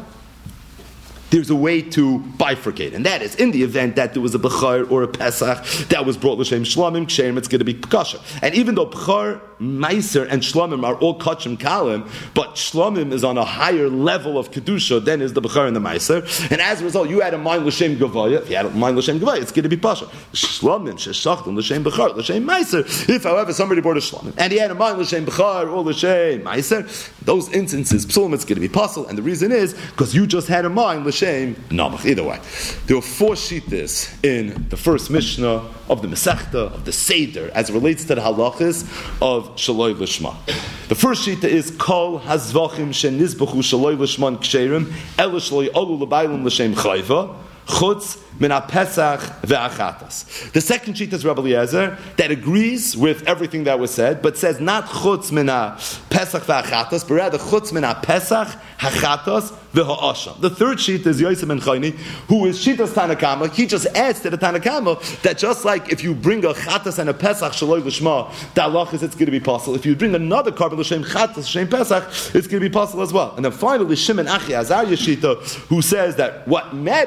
there's a way to bifurcate, and that is in the event that there was a Bechar or a Pesach that was brought l'shem Shlamim, Ksherim, it's going to be kosher. And even though Bechar, Meiser, and Shlamim are all Kachim Kalim, but Shlamim is on a higher level of Kedusha than is the Bechar and the Meiser, and as a result, you had a mind l'shem Gavaya. If you had a mind l'shem Gavaya, it's going to be kosher. Shlamim, Sheshachtim, l'shem Bechar, l'shem Meiser. If, however, somebody brought a Shlamim, and he had a mind l'shem Bechar or l'shem Meiser, those instances, Psulim, it's going to be possible, and the reason is, because you just had a mind l'shem namach. Either way, there were four shittas in the first Mishnah of the Masechta of the Seder as it relates to the halachas of Shaloi L'Shma. The first shita is Kol Hazvachim Shenizbachu Shaloi L'Shman Ksherim Ela Shaloi Olu L'Bailim L'Shem Chayva Chutz Min HaPesach Ve'achatas. The second sheet is Rabbi Eliezer that agrees with everything that was said, but says not Chutz Min HaPesach Ve'achatas, but rather Chutz Min HaPesach Hachatas Ve'ha'asham. The third sheet is Yosef ben Chayni, who is Shitas Tanna Kama. He just adds to the Tanna Kama that just like if you bring a Chatas and a Pesach Shaloi L'Shma, the halach is it's going to be possible. If you bring another carbon L'Shem Chatas, L'Shem Pesach, it's going to be possible as well. And then finally Shimon Achi Azariah Shita, who says that what matters is the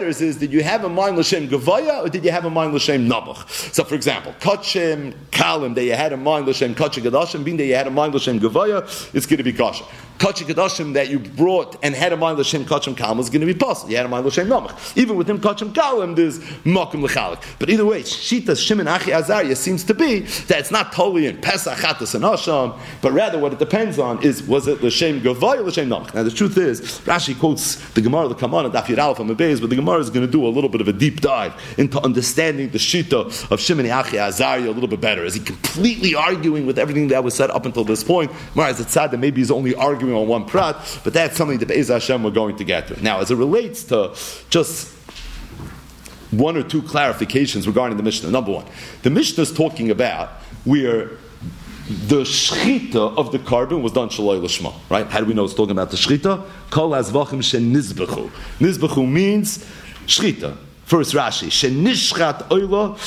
did you have a mind l'shem gavaya or did you have a mind l'shem nabuch? So, for example, kachim kalim that you had a mind l'shem kachim gadashim, being that you had a mind l'shem gavaya, it's going to be kosher. Kachim gadashim that you brought and had a mind l'shem kachim kalim is going to be possible. You had a mind l'shem nabuch. Even within kachim kalim, there's makim l'chalik. But either way, Shita Shimon Achi Azariah seems to be that it's not totally in Pesach, Chatas, and Asham, but rather what it depends on is, was it l'shem gavaya or l'shem nabuch? Now the truth is, Rashi quotes the Gemara, the Kamana, Daf Yud Aleph, and Beis, but the Gemara is going to do a little bit of a deep dive into understanding the Shita of Shimon Achi Azariah a little bit better. Is he completely arguing with everything that was said up until this point? Whereas it's sad that maybe he's only arguing on one prat, but that's something that Be'ez Hashem we're going to get to. Now, as it relates to just one or two clarifications regarding the Mishnah. Number one, the Mishnah is talking about where the shchita of the carbon was done shaloi l'shma, right? How do we know it's talking about the shchita? Kol hazvachim shenizbechu. Nizbechu means shchita. First Rashi, shenishchat oila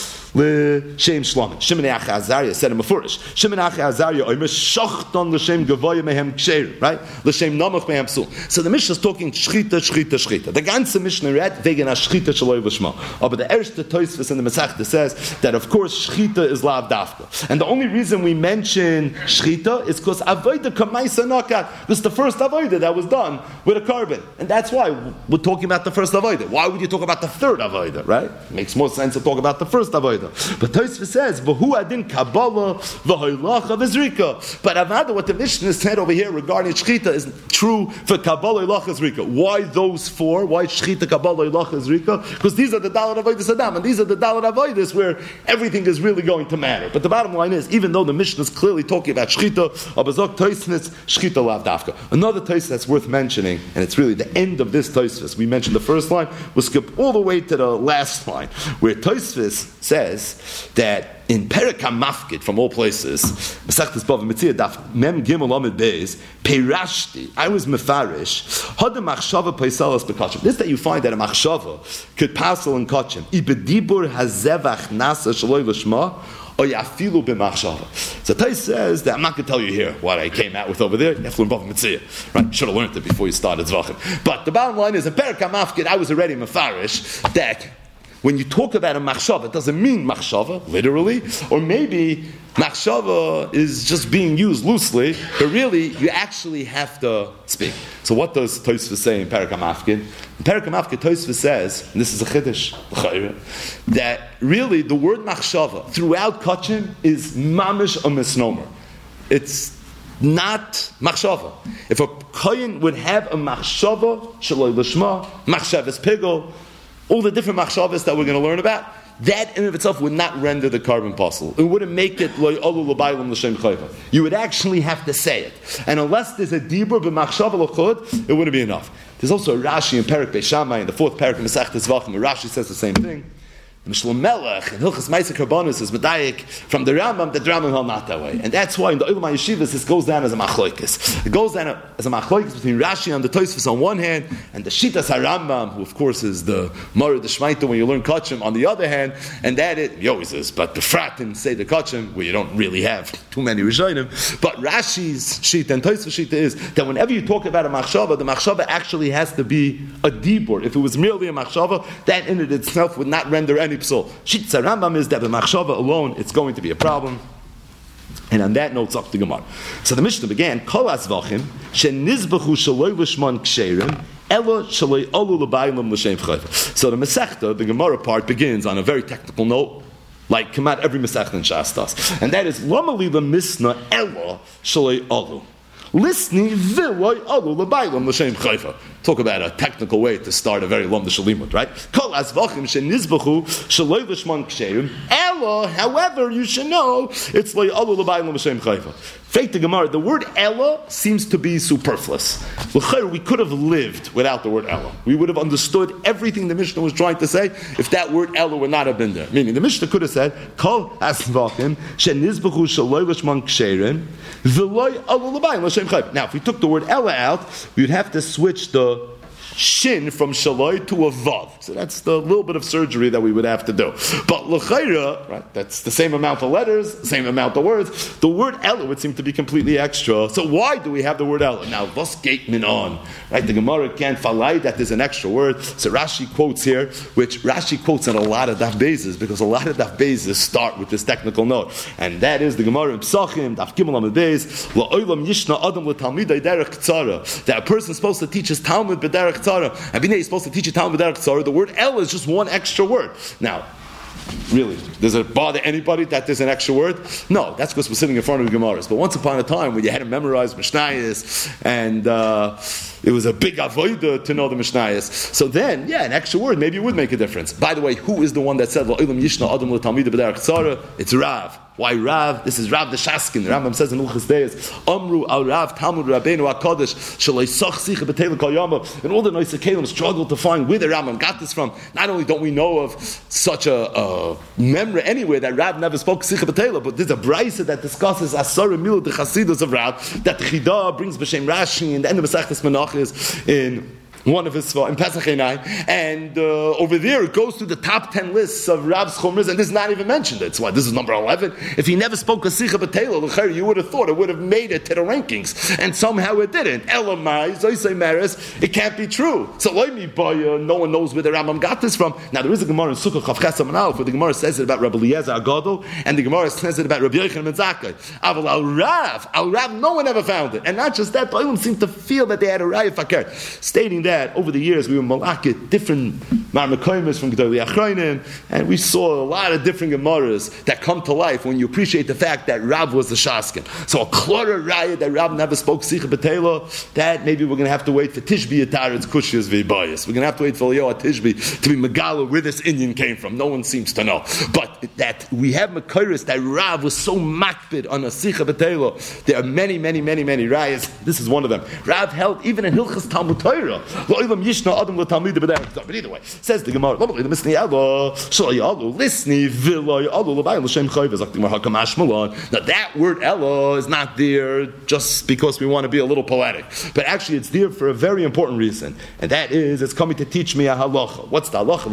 l'shem shlomin. Shimon Achi Azariah said in Mefurish. Shimon Achi Azariah oimer shachton l'shem gavoya mehem ksher, right? L'shem namach mehem psul. So the Mishnah is talking shchita, shchita, shchita. The ganze Mishnah read wegen a shchita shaloi l'shma. But the erste Tosfos in the Masechta says that of course shchita is lav dafka, and the only reason we mention shchita is because avoida kamaisa nakat. This is the first avoida that was done with a carbon, and that's why we're talking about the first avoida. Why would you talk about the third avoida, right? It makes more sense to talk about the first avoida. But Tosfos says, "V'hu adin kabbalah v'hoylacha v'zrika." But avada, what the Mishnah said over here regarding shchita is true for kabbalah, hoylacha, zrika. Why those four? Why shchita, kabbalah, hoylacha, zrika? Because these are the dalad avodas adam, and these are the dalad avodas where everything is really going to matter. But the bottom line is, even though the Mishnah is clearly talking about shchita, abazok Tosfos shchita lav dafka. Another Tosfos that's worth mentioning, and it's really the end of this Tosfos. We mentioned the first line. We'll skip all the way to the last line, where Tosfos says that in Perek HaMafkid, from all places, Masechtas Bava Metzia, Daf Mem Gimel Amid Beis, Peirashti, I was mefarish, Hada Machshava Paisalas Bekachim. This that you find that a Machshava could passel in Kachim, Ibedibur Hazevach Nasa Shaloi Lashma, or Yafilu B'Machshava. So Tais says that I'm not going to tell you here what I came out with over there. You have to learn Bava Metzia. Right? You should have learned it before you started Zvachim. But the bottom line is, in Perek HaMafkid, I was already mefarish that when you talk about a machshava, it doesn't mean machshava, literally, or maybe machshava is just being used loosely, but really, you actually have to speak. So what does Tosfos say in Perek HaMafkid? In Perek HaMafkid, Tosfos says, and this is a chiddush, that really the word machshava throughout Kachim is mamish a misnomer. It's not machshava. If a kohen would have a machshava, shaloi l'shma, machshavas pigel, all the different machshavas that we're going to learn about, that in of itself would not render the carbon possible. It wouldn't make it loy olu l'baylam l'shem chayva. You would actually have to say it. And unless there's a dibur b'machshava l'chod, it wouldn't be enough. There's also a Rashi in Perek Beis Shammai, in the fourth Perek in Masechtas Zvachim, where Rashi says the same thing. Mishlomo Melech and Hilchas Ma'aser Karbonos is medayik from the Rambam that the Rambam held not that way, and that's why in the Olam HaYeshivas this goes down as a machlokes. It goes down as a machlokes between Rashi and the Tosfos on one hand, and the Shitas HaRambam, who of course is the Moreh the Shmaita when you learn Kachim, on the other hand, and that it he always is, but the Fratim say the Kachim where you don't really have too many Rishonim. But Rashi's Shita and Tosfos Shita is that whenever you talk about a machshava, the machshava actually has to be a dibur. If it was merely a machshava, that in it itself would not render any psul. Shitza Rambam is that the machshava alone, it's going to be a problem. And on that note, it's up to Gemara. So the Mishnah began, Kol asvachim, shenizbechu shaloi l'shman ksherim, ela shaloi olu l'baylam l'shem chayva. So the Masechta, the Gemara part, begins on a very technical note, like come out every Masechta in Shas does. And that is, Lamali l'misna ela shaloi olu. Listening v'loy alu l'baylam l'shem chayva. Talk about a technical way to start a very long shalimut, right? Kol asvachim shenizbechu shaloi l'shman ksherim. Ella, however, you should know it's loy alu l'baylam l'shem chayva. Fake the Gemara. The word Ella seems to be superfluous. We could have lived without the word Ella. We would have understood everything the Mishnah was trying to say if that word Ella would not have been there. Meaning, the Mishnah could have said, Kol asvachim shenizbechu shaloi l'shman ksherim v'loy alu l'baylam l'shem chayva. Now, if we took the word Ella out, we would have to switch the shin from shaloi to a vav. So that's the little bit of surgery that we would have to do. But l'chayra, right, that's the same amount of letters, the same amount of words. The word ella would seem to be completely extra. So why do we have the word ella? Now, vos gate min on, right? The Gemara can't falai that there's an extra word. So Rashi quotes here, which Rashi quotes in a lot of daf bezes, because a lot of daf bezes start with this technical note. And that is the Gemara in Psachim, daf gimel amud beis, la'olam yishna adam l'talmidei derech tzara. That a person is supposed to teach his Talmud b'derech tzara. And Binei is supposed to teach a Talmud b'derech tzara. The word el is just one extra word. Now, really, does it bother anybody that there's an extra word? No, that's because we're sitting in front of the Gemaras. But once upon a time, when you had to memorize Mishnayos, and uh, it was a big avodah to know the Mishnayos. So then, yeah, an extra word maybe it would make a difference. By the way, who is the one that said La'olam Yishna Adam L'Talmida B'derech Tzara? It's Rav. Why Rav? This is Rav the Shaskin. The Rambam says in Ilchos Deis, Amru al Rav Talmud Rabbeinu HaKadosh Shalei Soch Sicha B'Teil Kol Yama. And all the Noisei Kelim struggled to find where the Rambam got this from. Not only don't we know of such a, a memory anywhere that Rav never spoke Sicha B'Teil, but there's a brisa that discusses Asara Milu the Chasidus of Rav that the Chidah brings B'Shem Rashi in the end of Masechtas Menachos in one of his in Pesach Einai, and uh, over there it goes through the top ten lists of Rav's Chumras, and this is not even mentioned. It's why this is number eleven. If he never spoke a Sicha B'Teila, you would have thought it would have made it to the rankings, and somehow it didn't. Elamai, Zoisei Meres, it can't be true. So Loimi Baya, no one knows where the Rambam got this from. Now there is a Gemara in Sukkah Chav Chesam and Aleph where the Gemara says it about Rabbi Eliezer Agadol, and the Gemara says it about Rabbi Yochanan ben Zakkai. Aval al Rav, al Rav, no one ever found it, and not just that, Bailam seemed to feel that they had a Raya Fakir, stating that over the years we were malakit different marmakoimis from Gedolei Achronim, and we saw a lot of different Gemaras that come to life when you appreciate the fact that Rav was the Shaskin. So a clearer raya that Rav never spoke Sicha B'Teila, that maybe we're going to have to wait for Tishbi Yataretz Kushiyas V'Bayis. We're going to have to wait for Leo Tishbi to be Megala where this Indian came from. No one seems to know. But that we have Makairis that Rav was so makbid on a Sicha B'Teila. There are many, many, many, many rayas. This is one of them. Rav held even in Hilchas Talmud Torah. Yishna Adam L'Talmida B'derech Tzara. But either way, says the Gemara, Listen, now that word Ella is not there just because we want to be a little poetic, but actually it's there for a very important reason, and that is it's coming to teach me a halacha. What's the halacha?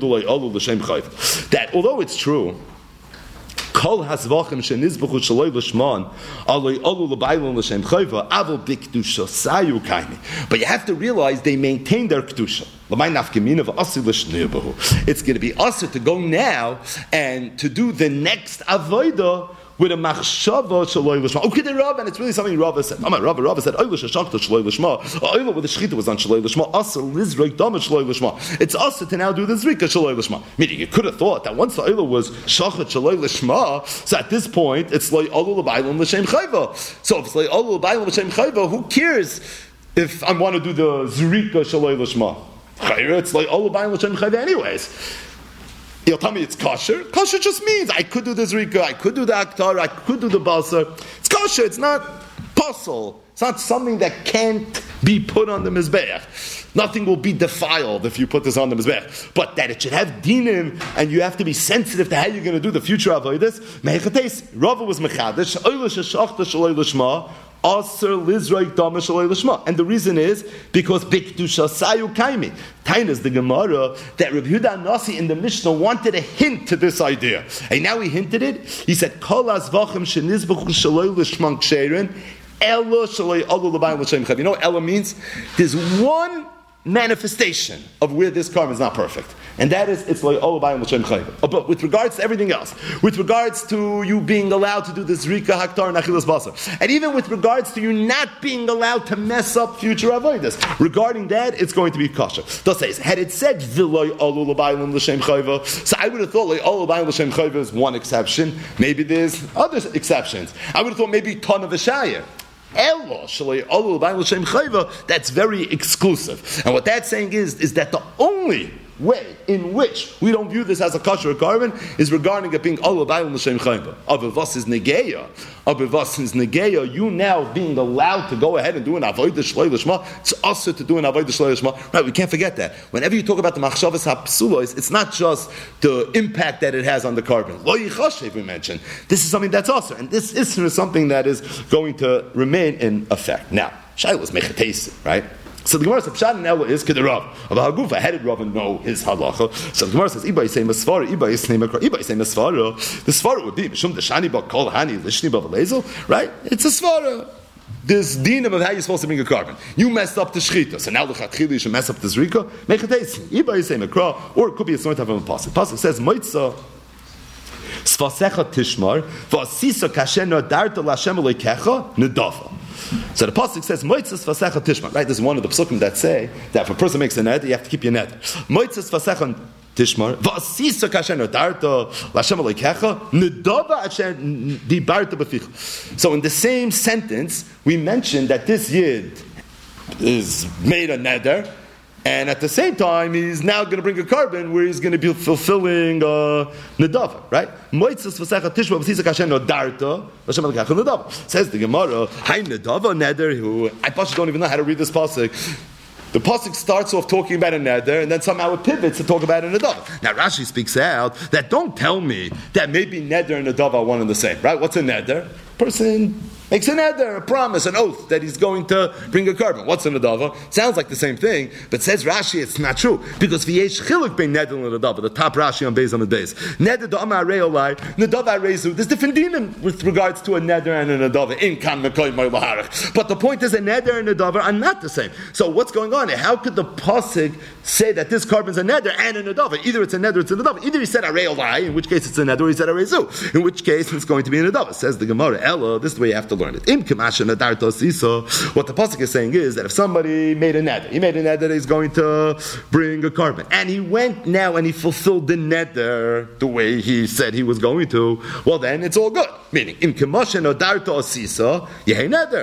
That although it's true, Kol hasvachim shenizbuchu shaloi l'shman aloi olu l'bayilon l'shem chayva avol b'kedusha sayu kaini. But you have to realize they maintain their kedusha. L'may nafkemin of asi l'shneyabahu. It's going to be us to go now and to do the next avodah with a machshava shaloi l'shma. Okay, the Rav, and it's really something Rav said. Amar Rav, Rav said, "Oila shashachta shaloi l'shma." Oila with the shechita was on shaloi l'shma. Asa lizrek dama shaloi l'shma. It's asa to now do the zrika shaloi l'shma. Meaning, you could have thought that once the oila was shachat shaloi l'shma, so at this point it's like oila l'bayilon l'shem chayva. So if it's like oila l'bayilon l'shem chayva, who cares if I want to do the zrika shaloi l'shma? It's like oila l'bayilon l'shem chayva anyways. You'll tell me it's kosher. Kosher just means I could do the zrika, I could do the aktar, I could do the balsa. It's kosher. It's not puzzle. It's not something that can't be put on the mizbeach. Nothing will be defiled if you put this on the mizbeach. But that it should have dinim, and you have to be sensitive to how you're going to do the future avodas. Mechates. Rava was mechadish. Oilish shachta shaloi l'shma. Aser lizraik dama shaloi l'shma. And the reason is because bikdusha sayu kaimi. Tainas the Gemara that Rabbi Yehuda Nasi in the Mishnah wanted a hint to this idea, and now he hinted it. He said, "Kol azvachim shenizbuchu shaloi l'shma ksherin elo shaloi alu l'bayim l'shem chav." You know what elo means? There's one manifestation of where this karma is not perfect, and that is it's like all by l'shem chayv. But with regards to everything else, with regards to you being allowed to do this rika haktar and achilas basar, and even with regards to you not being allowed to mess up future avodas, regarding that it's going to be kosher. Thus says, had it said v'loy alu l'bayim l'shem chayv, so I would have thought like alu l'bayim l'shem chayv is one exception. Maybe there's other exceptions. I would have thought maybe ton of a shayir. That's very exclusive. And what that's saying is, is that the only way in which we don't view this as a kosher carbon is regarding it being Allah Ba'al L'Shem Chayva. Avivas is negeya. Avivas is negeya. You now being allowed to go ahead and do an avodah shloi l'shma. It's also to do an avodah shloi l'shma. Right? We can't forget that. Whenever you talk about the machshavas hapsulos, it's not just the impact that it has on the carbon. Lo yichashev we mentioned. This is something that's also, and this is something that is going to remain in effect. Now, Shailos mechatesim, right? So the Gemara says, Pshat and Ella is Kederav. Of a Hagufa, how did Rav know his halacha? So the Gemara says, Iba Yisei Masfara, Iba Yisei Makra, Iba Yisei Masfara. The Svara would be, Mishum Deshani Ba Kol Hani, Lishni Ba Velezel, right? It's a Svara. This dinam of how you're supposed to bring a carbon. You messed up the shchita, so now the chatchila you should mess up the zrika. Make a taste. Iba Yisei Makra, or it could be a sort of a pasuk. Pasuk says, Moitza. Svasecha tishmar, v'asisa kashena darta l'Hashem Elokecha nedava. So the pasuk says, "Moitzas vasecha tishmar." Right, this is one of the psukim that say that if a person makes a neder, you have to keep your neder. Moitzas vasecha tishmar, v'asisa kashena darta l'Hashem Elokecha nedava asher dibarta b'ficha. So in the same sentence, we mentioned that this yid is made a neder. And at the same time, he's now going to bring a carbon where he's going to be fulfilling uh, nedava, right? Moitzas v'secha tishma v'sisa kashen nodarta v'shem alekach nedava. Says the Gemara, Hay nedava neder who I actually don't even know how to read this pasuk. The pasuk starts off talking about a neder, and then somehow it pivots to talk about a nedava. Now Rashi speaks out that don't tell me that maybe neder and nedava are one and the same, right? What's a neder? Person makes a neder, a promise, an oath that he's going to bring a carbon. What's a nedava? Sounds like the same thing, but says Rashi it's not true because v'yesh chiluk bein neder and nedava. The top Rashi on Beis on the Beis. Neder da'amar re'olai, nedava re'zu. There's different dinim with regards to a neder and a nedava. In kan mekoy moy laharach. But the point is, a neder and a nedava are not the same. So what's going on here? How could the pasuk say that this carbon's a neder and a nedava? Either it's a neder, or it's a nedava. Either he said a re'olai, in which case it's a neder, or he said a re'zu, in which case it's going to be a nedava. Says the Gemara, Ella. This is the way you have to learn it. In Kamasha Nadarto Siso, what the pasuk is saying is that if somebody made a neder, he made a neder that he's going to bring a carbon, and he went now and he fulfilled the neder the way he said he was going to, well then it's all good. Meaning, in Kamasha Nadarto Siso, yehei neder.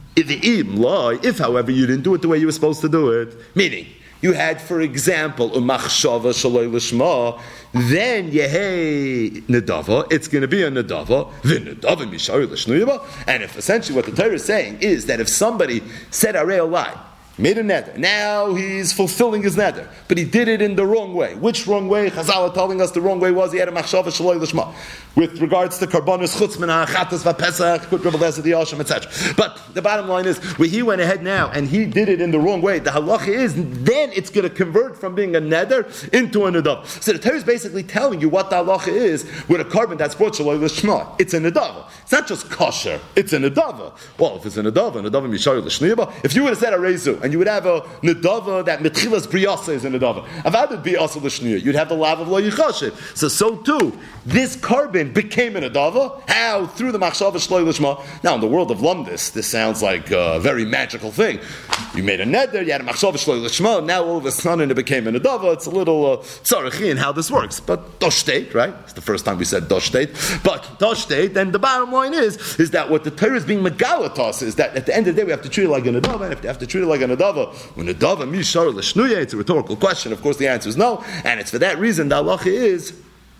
If, however, you didn't do it the way you were supposed to do it, meaning, you had, for example, a machshava shaloi lishma, then yehei nedava, it's going to be a nedava, v'nedava mishari l'shnuyaba, and if essentially what the Torah is saying is that if somebody said arei olai, made a neder, now he's fulfilling his neder, but he did it in the wrong way. Which wrong way? Chazal are telling us the wrong way was he had a machshava shaloi lishma. With regards to karbanos chutz min ha'chatas v'pesach, kut rebelez the yasham, et cetera. But the bottom line is, where he went ahead now and he did it in the wrong way, the halacha is then it's going to convert from being a neder into a nedav. So the Torah is basically telling you what the halacha is with a carbon that's brought shaloi lishma. It's a nedava. It's not just kosher. It's a nedava. Well, if it's a nedava, nedava mishari l'shniyaba. If you would have said a rezu and you would have a nedava that metchilas briyasa is a nedava, avad briyasa l'shniyah, you'd have the lav of lo yichashiv. So so too, this carbon became an adava. How? Through the machshava shloi lishma. Now, in the world of lumdis, this sounds like a very magical thing. You made a neder, you had a machshava shloi lishma, now all of a sudden it became an adava. It's a little tzarachi uh, in how this works. But doshtate, right? It's the first time we said doshtate. But doshtate, and the bottom line is, is that what the Torah is being megalatos is that at the end of the day we have to treat it like an adava, and if you have to treat it like an adava, when adava mishar l'shnuya, it's a rhetorical question. Of course, the answer is no, and it's for that reason the halacha is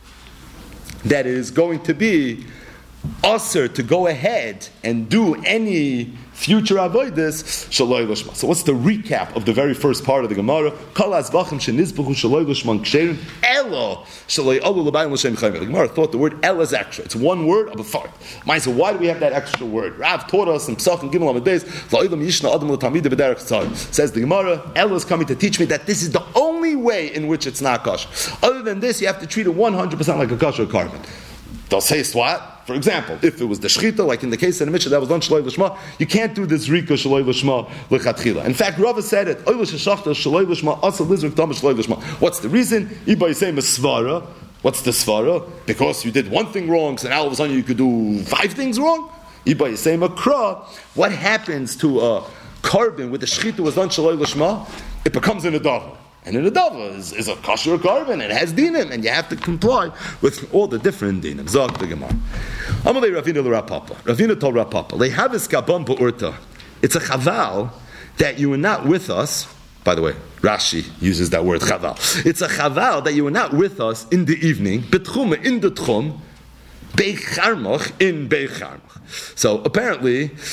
that it is going to be usher to go ahead and do any future avodas shaloi lishma. So what's the recap of the very first part of the Gemara? Kol azvachim shenizbuchu shaloi lishman ksherin elo shaloi alu l'bayim l'shem chayim. The Gemara thought the word el is extra. It's one word of a fart. So why do we have that extra word? Rav taught us in Pesach and Gimel Amud Beis la'ilam yishna adam l'tamid b'derech tzar. Says the Gemara, el is coming to teach me that this is the only way in which it's not kosher. Other than this, you have to treat it one hundred percent like a kosher carbon. They'll say what? For example, if it was the shechita, like in the case of the Mishnah that was done shaloi l'shma, you can't do this rika shaloi l'shma l'chatchila. In fact, Rava said it. Oilish hashachta shaloi l'shma asa lizrik tam shaloi l'shma. What's the reason? Iba yisei mesvara. What's the svara? Because you did one thing wrong, so now all of a sudden you could do five things wrong. Iba yisei makra. What happens to a carbon with the shechita was done shaloi l'shma? It becomes an adava. And an adava is, is a kosher carbon, and it has dinim, and you have to comply with all the different dinim. Zog the Gemara. Amalei Ravina l'Rav Papa. Ravina told Rav Papa, Lehavis kabam ba'urta. It's a chaval that you were not with us. By the way, Rashi uses that word chaval. It's a chaval that you were not with us in the evening. Betchum in the tchum, beicharmach in beicharmach. So apparently,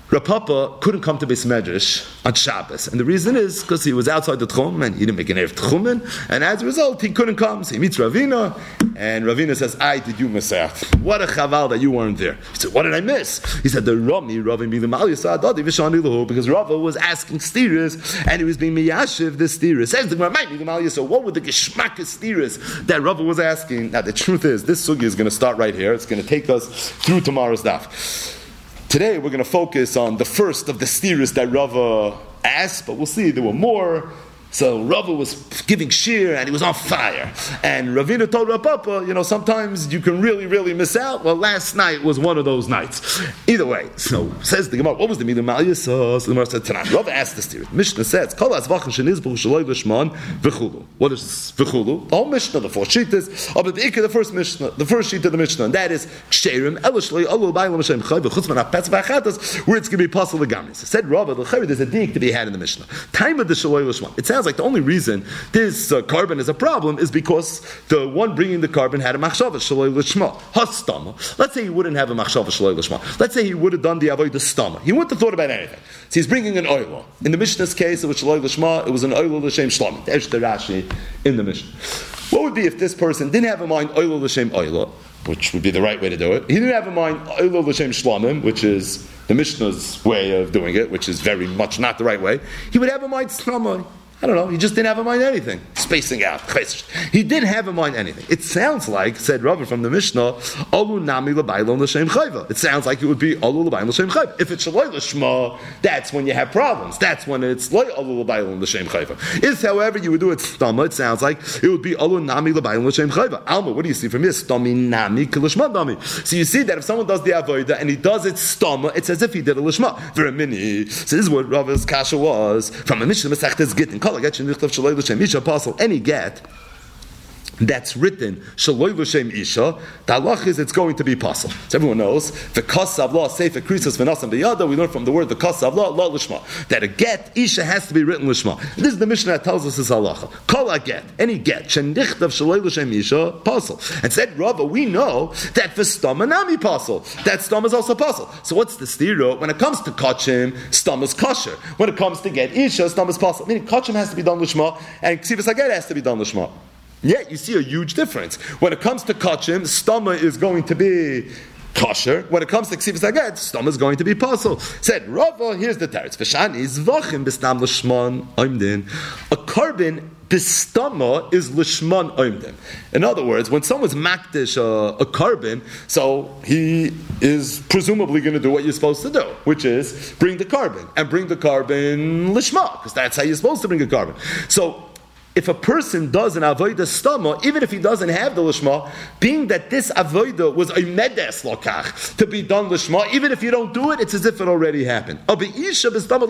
Rav Papa couldn't come to Beis Medrash on Shabbos, and the reason is because he was outside the Tchum and he didn't make an Erev Tchumen, and as a result he couldn't come. So he meets Ravina, and Ravina says, "I did you miss out? What a chaval that you weren't there." He said, "What did I miss?" He said, "The Rami Ravi Milamal Yisadadi Vishani Lahu," because Rava was asking stiras and he was being miyashiv the stiras. Says the Gemara, so what were the geschmack stiras that Rava was asking? Now the truth is, this sugi is going to start right here. It's going to take us through tomorrow's daf. Today we're going to focus on the first of the stiras that Rava asked, but we'll see there were more. So Rava was giving shir and he was on fire. And Ravina told Rav Papa, you know, sometimes you can really, really miss out. Well, last night was one of those nights. Either way, so says the Gemara, what was the Milah Malya? So the Gemara said, Tanan. Rava asked this to Mishnah says, Kol Azvachim Shenizbuch Shaloi Lishman V'chulu. What is V'chulu? The whole Mishnah, the four Shittas, but the Ikka, the first Mishnah, the first sheet of the Mishnah, and that is Ksherim, Elishloi, Olu Bailam Hashem Chai, V'chutz Man HaPetz V'achatas, where it's going to be possible to gamis. Said Rava, the Chayr, there's a dig to be had in the Mishnah. Time of the Shaloi Lishman. It sounds like the only reason this uh, carbon is a problem is because the one bringing the carbon had a machshava shaloi lishma hastama. Let's say he wouldn't have a machshava shaloi lishma. Let's say he would have done the avodah stama. He wouldn't have thought about anything. So he's bringing an oil. In the Mishnah's case, it was shaloi lishma. It was an oil l'shem shlamim. There's the Rashi in the Mishnah. What would be if this person didn't have in mind oil l'shem oil, which would be the right way to do it? He didn't have in mind oil l'shem shlamim, which is the Mishnah's way of doing it, which is very much not the right way. He would have in mind stama. I don't know, he just didn't have in mind anything. Spacing out. He didn't have in mind anything. It sounds like, said Rava from the Mishnah, Olu nami l'bailon l'shem chayva. It sounds like it would be Olu l'bailon l'shem chayva. If it's shaloi l'shma, that's when you have problems. That's when it's like Olu l'bailon l'shem chayva. If, however, you would do it stama, it sounds like it would be Olu nami l'bailon l'shem chayva. Alma, what do you see from here? Stami nami k'l'shma nami. So you see that if someone does the avodah and he does it stama, it's as if he did a l'shma. Very mini. So this is what Rava's kasha was. From a Mishnah Masechtas Gittin. Any get that's written Shaloi L'Shem Isha, the halach is it's going to be possible. So everyone knows the Kasav Law Sefer Krisos V'Nasam B'Yada. We learn from the word the Kasav Law Law L'Shma that a get Isha has to be written L'Shma. This is the Mishnah that tells us this halacha. Kol a get, any get Shenichtav Shaloi L'Shem Isha possible. And said Rava, we know that for Stama Nami possible. That Stama is also possible. So what's the stira? When it comes to Kachim, Stama is kosher. When it comes to get Isha, Stama is possible. Meaning Kachim has to be done L'Shma and Ksivas Haget has to be done L'Shma. Yet you see a huge difference. When it comes to kachim, stama is going to be kosher. When it comes to ksivas haget, stama is going to be pasul. Said Rava, here's the teretz. V'shani zvachim b'stam l'shman oimdin. A carbon b'stama is l'shman oimdin. In other words, when someone's makdish uh, a carbon, so he is presumably going to do what you're supposed to do, which is bring the carbon and bring the carbon l'shma, because that's how you're supposed to bring a carbon. So if a person does an avodah stama, even if he doesn't have the lishma, being that this avodah was a medes lokach to be done lishma, even if you don't do it, it's as if it already happened. But an isha is lav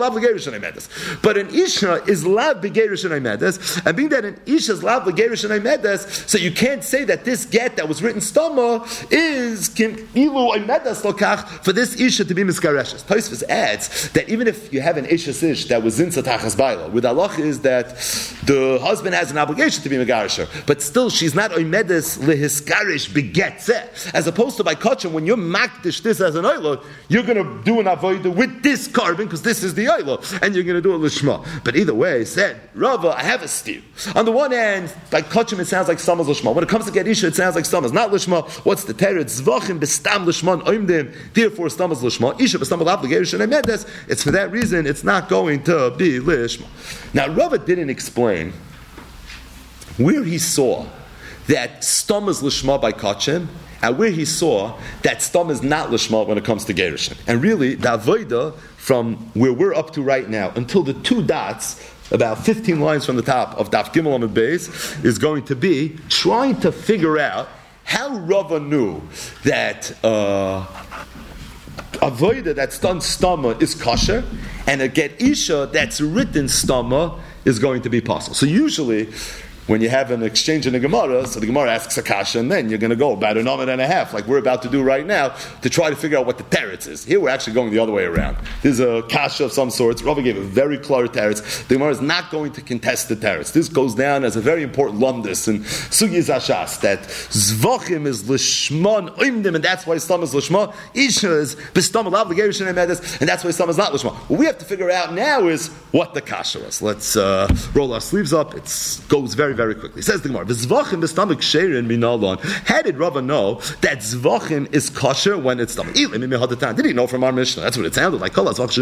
begerish and medes, and being that an isha is lav begerish and medes, so you can't say that this get that was written stama is ilu a medes lokach for this isha to be miskareshes. Tosfos adds that even if you have an isha sish that was in satachas baila, with Allah is that the husband husband has an obligation to be megarisher, but still she's not oimedes lehiskarish begetzeh. As opposed to by kachim, when you're makdish this as an oilo, you're going to do an avodah with this carbon because this is the oilo, and you're going to do it lishma. But either way, said Rava, I have a steer. On the one hand, by kachim it sounds like stamaz lishma. When it comes to get isha, it sounds like stamaz not lishma. What's the teretz? Zvachim bestam lishman oimdim. Therefore, stamaz lishma. Isha bestam l'obligation and medes. It's for that reason it's not going to be lishma. Now Rava didn't explain where he saw that stam is lishma by kachim, and where he saw that stam is not lishma when it comes to gerushin. And really, the avodah from where we're up to right now until the two dots, about fifteen lines from the top of Daf Gimel Amud Beis, is going to be trying to figure out how Rava knew that uh, avodah that's done stama is kosher, and a get isha that's written stama is going to be possible. So usually, when you have an exchange in the Gemara, so the Gemara asks a kasha, and then you're going to go about an hour and a half, like we're about to do right now, to try to figure out what the teretz is. Here we're actually going the other way around. There's a kasha of some sorts. Rava gave a very clear teretz. The Gemara is not going to contest the teretz. This goes down as a very important lumdus in Sugi Zashas, that Zvachim is Lishman Oimdim, and that's why Stam is Lishma. Isha is Bistam Alav L'Gerushin Emedes, and that's why Stam is not Lishma. What we have to figure out now is what the kasha was. Let's uh, roll our sleeves up. It goes very, very quickly. It says the Gemara, Zvachim Bistamik Sherin Minalon. How did Rava know that Zvachim is kosher when it's stomach? Did he know from our Mishnah? That's what it sounded like. What does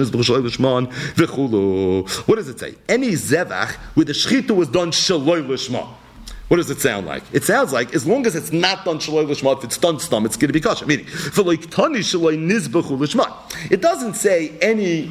it say? Any zevach with the shchita was done shaloi lishma. What does it sound like? It sounds like as long as it's not done shaloi lishma, if it's done stam, it's going to be kosher. Meaning, it doesn't say any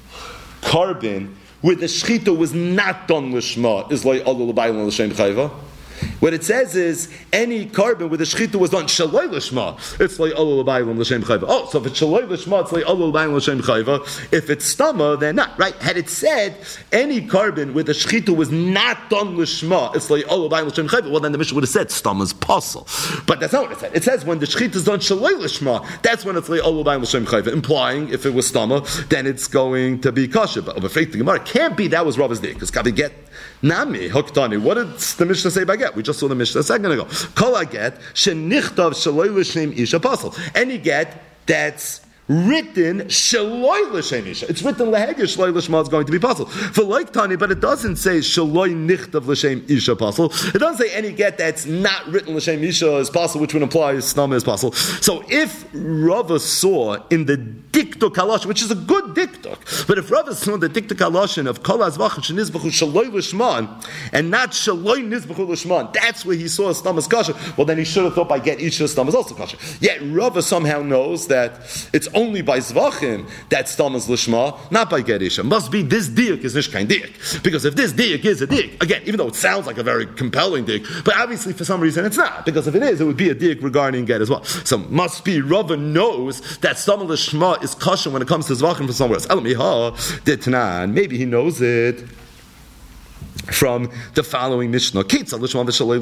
carbon where the shchita was not done lishma is like alul l'bayim l'shem chayva. What it says is any carbon where the shchita was done shaloi lishma, it's like alul l'bayim l'shem chayva. Oh, so if it's shaloi lishma, it's like alul l'bayim l'shem chayva. If it's stama, then not. Right? Had it said any carbon where the shchita was not done lishma, it's like alul l'bayim l'shem chayva. Well, then the Mishnah would have said stama's possible. But that's not what it said. It says when the shchita is done shaloi lishma, that's when it's like alul l'bayim l'shem chayva. Implying if it was stama, then it's going to be kosher. But over faith, the Gemara can't be that was Rava's day because Kavi get nami hoktani. What did the Mishnah say by get? We just saw the Mishnah a second ago. Kol aget shenichtav shaloi l'shem ish apostle. Any get that's written shaloi l'shem isha. It's written lehegir shaloi l'shma is going to be possible. For like Tani, but it doesn't say shaloi nichtav l'shem isha possible. It doesn't say any get that's not written l'shem isha is possible, which would imply snama is possible. So if Rava saw in the diktuk haloshin, which is a good diktuk, but if Rava saw the diktuk haloshin of kol azvachim shenizbachu shaloi l'shman and not shaloi nizbachu l'shman, that's where he saw snama's kasha. Well, then he should have thought by get isha snama is also kasha. Yet Rava somehow knows that it's only by Zvachim that Stam is Lishma, not by Gerisha. Must be this diak is nicht kein diak. Because if this diak is a diak, again, even though it sounds like a very compelling diak, but obviously for some reason it's not. Because if it is, it would be a diak regarding get as well. So must be Rava knows that Stam Lishma is kosher when it comes to Zvachim for somewhere else. Elamiha Ditnan, maybe he knows it from the following Mishnah. So there's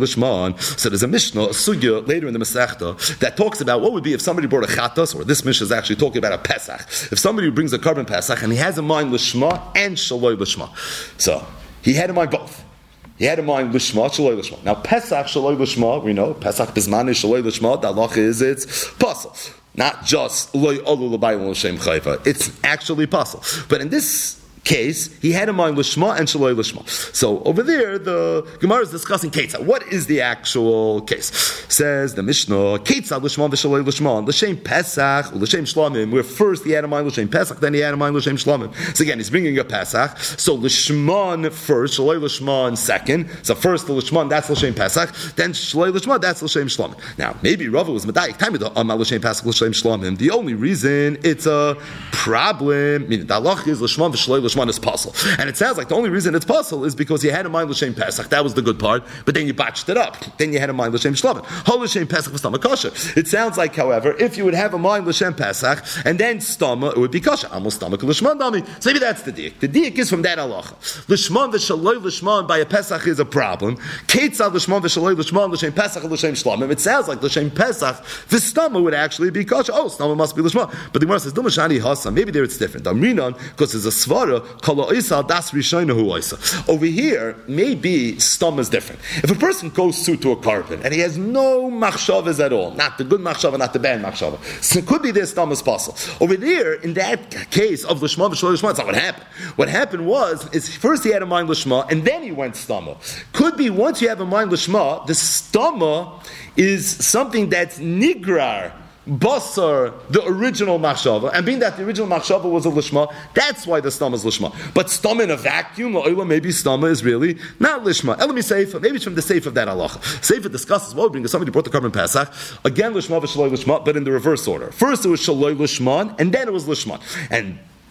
a Mishnah, a sugya later in the Masechta that talks about what would be if somebody brought a chatas, or this Mishnah is actually talking about a Pesach. If somebody brings a carbon Pesach and he has in mind Lishma and Shaloi Lishma. So he had in mind both. He had in mind Lishma, Shaloi Lishma. Now Pesach, Shaloi Lishma, we know, Pesach Bizman is Shaloi Lishma, the halacha is it's possible. Not just Loi Olu L'Bayim L'Shem Chayva. It's actually possible. But in this case, he had in mind Lishma and Shaloi Lishma. So over there, the Gemara is discussing Ketzah. What is the actual case? Says the Mishnah, Ketzah Lishma v'Shaloi Lishma, L'Shem Pesach, L'Shem Shlamim, where first he had in mind L'Shem Pesach, then he had in mind L'Shem Shlamim. So again, he's bringing a Pesach. So Lishman first, Shaloi Lishma second. So first the Lishman, that's L'Shem Pesach. Then Shaloi Lishma, that's L'Shem Shlamim. Now, maybe Rava was Medayik, time of um, L'Shem Pesach, L'Shem Shlamim. The only reason it's a problem, meaning the halach is Lishman v'Shaloi Lishma is puzzle. And it sounds like the only reason it's puzzle is because you had in mind L'Shem Pesach. That was the good part. But then you botched it up. Then you had in mind L'Shem Shlamim. Hol L'Shem Pesach was Stama Kosher. It sounds like, however, if you would have in mind L'Shem Pesach and then Stama, it would be Kosher. Almost Stama L'Shman Dami. So maybe that's the diak. The diak is from that halacha. L'Shman v'Shaloi L'Shman by a Pesach is a problem. Ketzad L'Shman v'Shaloi L'Shman L'Shem Pesach and L'Shem Shlamim. It sounds like L'Shem Pesach v'Stama would actually be Kosher. Oh, Stama must be L'Shman. But the Gemara says, Dumashani Hasa. Maybe there it's different. Amrinan, because there's a svara, Kala Isa, das Rishonahu Isa. Over here, maybe Stam is different. If a person goes through to a carbon and he has no machshavas at all, not the good machshava, not the bad machshava, so it could be this Stam is possible. Over there, in that case of Lishma, V'Shaloi Lishma, it's not what happened. What happened was, is first he had in mind Lishma, and then he went Stama. Could be once you have in mind Lishma, the Stama is something that's nigrar, basar, the original machshava, and being that the original machshava was a lishma, that's why the stama is lishma. But stama in a vacuum, maybe stama is really not lishma. Let me say, maybe it's from the seif of that halacha. Seif discusses what would bring somebody brought the carbon Pesach again lishma v'shaloi lishma, but in the reverse order. First it was shaloi lishman, and then it was lishman, and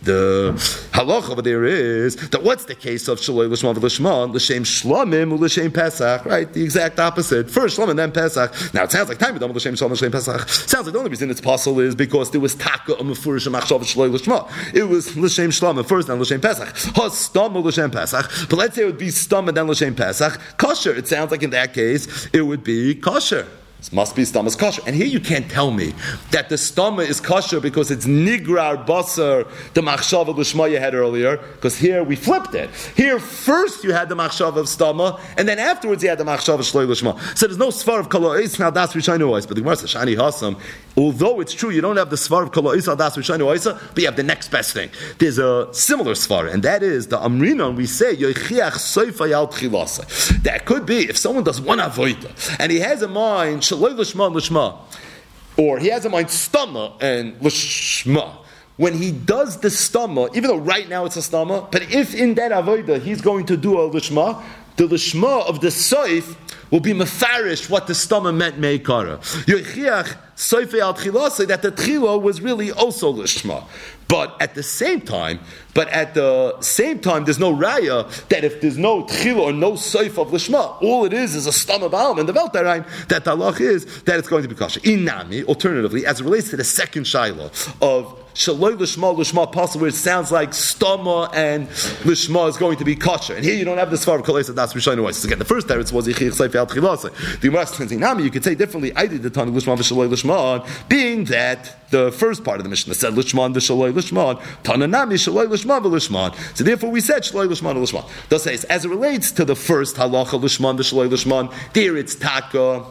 The halacha over there is that what's the case of Shaloi Lishma v'Lishma, L'Shem Shlamim or L'Shem Pesach, right? The exact opposite. First Shlamim, then Pesach. Now it sounds like time with L'Shem Shlamim, L'Shem Pesach. Sounds like the only reason it's possible is because there was Taka Umefurish Machshav Shaloi Lishma. It was L'Shem Shlamim first, then L'Shem Pesach. Hastam or L'Shem Pesach. But let's say it would be Stam and then L'Shem Pesach. Kosher. It sounds like in that case it would be kosher. It must be stama kosher. And here you can't tell me that the stama is kosher because it's nigrar basar, the machshav of l'shma you had earlier, because here we flipped it. Here first you had the machshav of stama, and then afterwards you had the machshav of shloi l'shma. So there's no svar of kolois, now das rishaynu ois. But the Gemara says, shani hasam, although it's true you don't have the svar of kolois, al das rishaynu oisa, but you have the next best thing. There's a similar svar, and that is the amrinon, we say, yoichiach soifa yal tchilasa. That could be, if someone does one avoida, and he has a mind, Shaloi Lishma Lishma, or he has in mind Stama and Lishma. When he does the Stama, even though right now it's a Stama, but if in that Avodah he's going to do a Lishma, the Lishma of the Soif will be mefarish what the Stama meant meikara. Yochiach Soifei al Tchila, that the Tchila was really also Lishma. But at the same time, but at the same time, there's no raya that if there's no tchila or no seif of lishma, all it is is a stam of alm and the veltarain. That the halach is that it's going to be kosher. Inami, alternatively, as it relates to the second shaila of shaloi lishma lishma possible, where it sounds like stama and lishma is going to be kosher, and here you don't have the svar of kolei sadas rishaynu ois. So again, the first teretz was yichich seif al tchilasa. The Gemara says inami, you could say differently. I did the tani lishma v'shaloi lishma, being that the first part of the Mishnah said lishma v'shaloi lishma, tananami shaloi lishma. So therefore we said Shaloi Lishman Lishman. Thus says, as it relates to the first halacha Lishman, the Shaloi Lishman, there it's Taka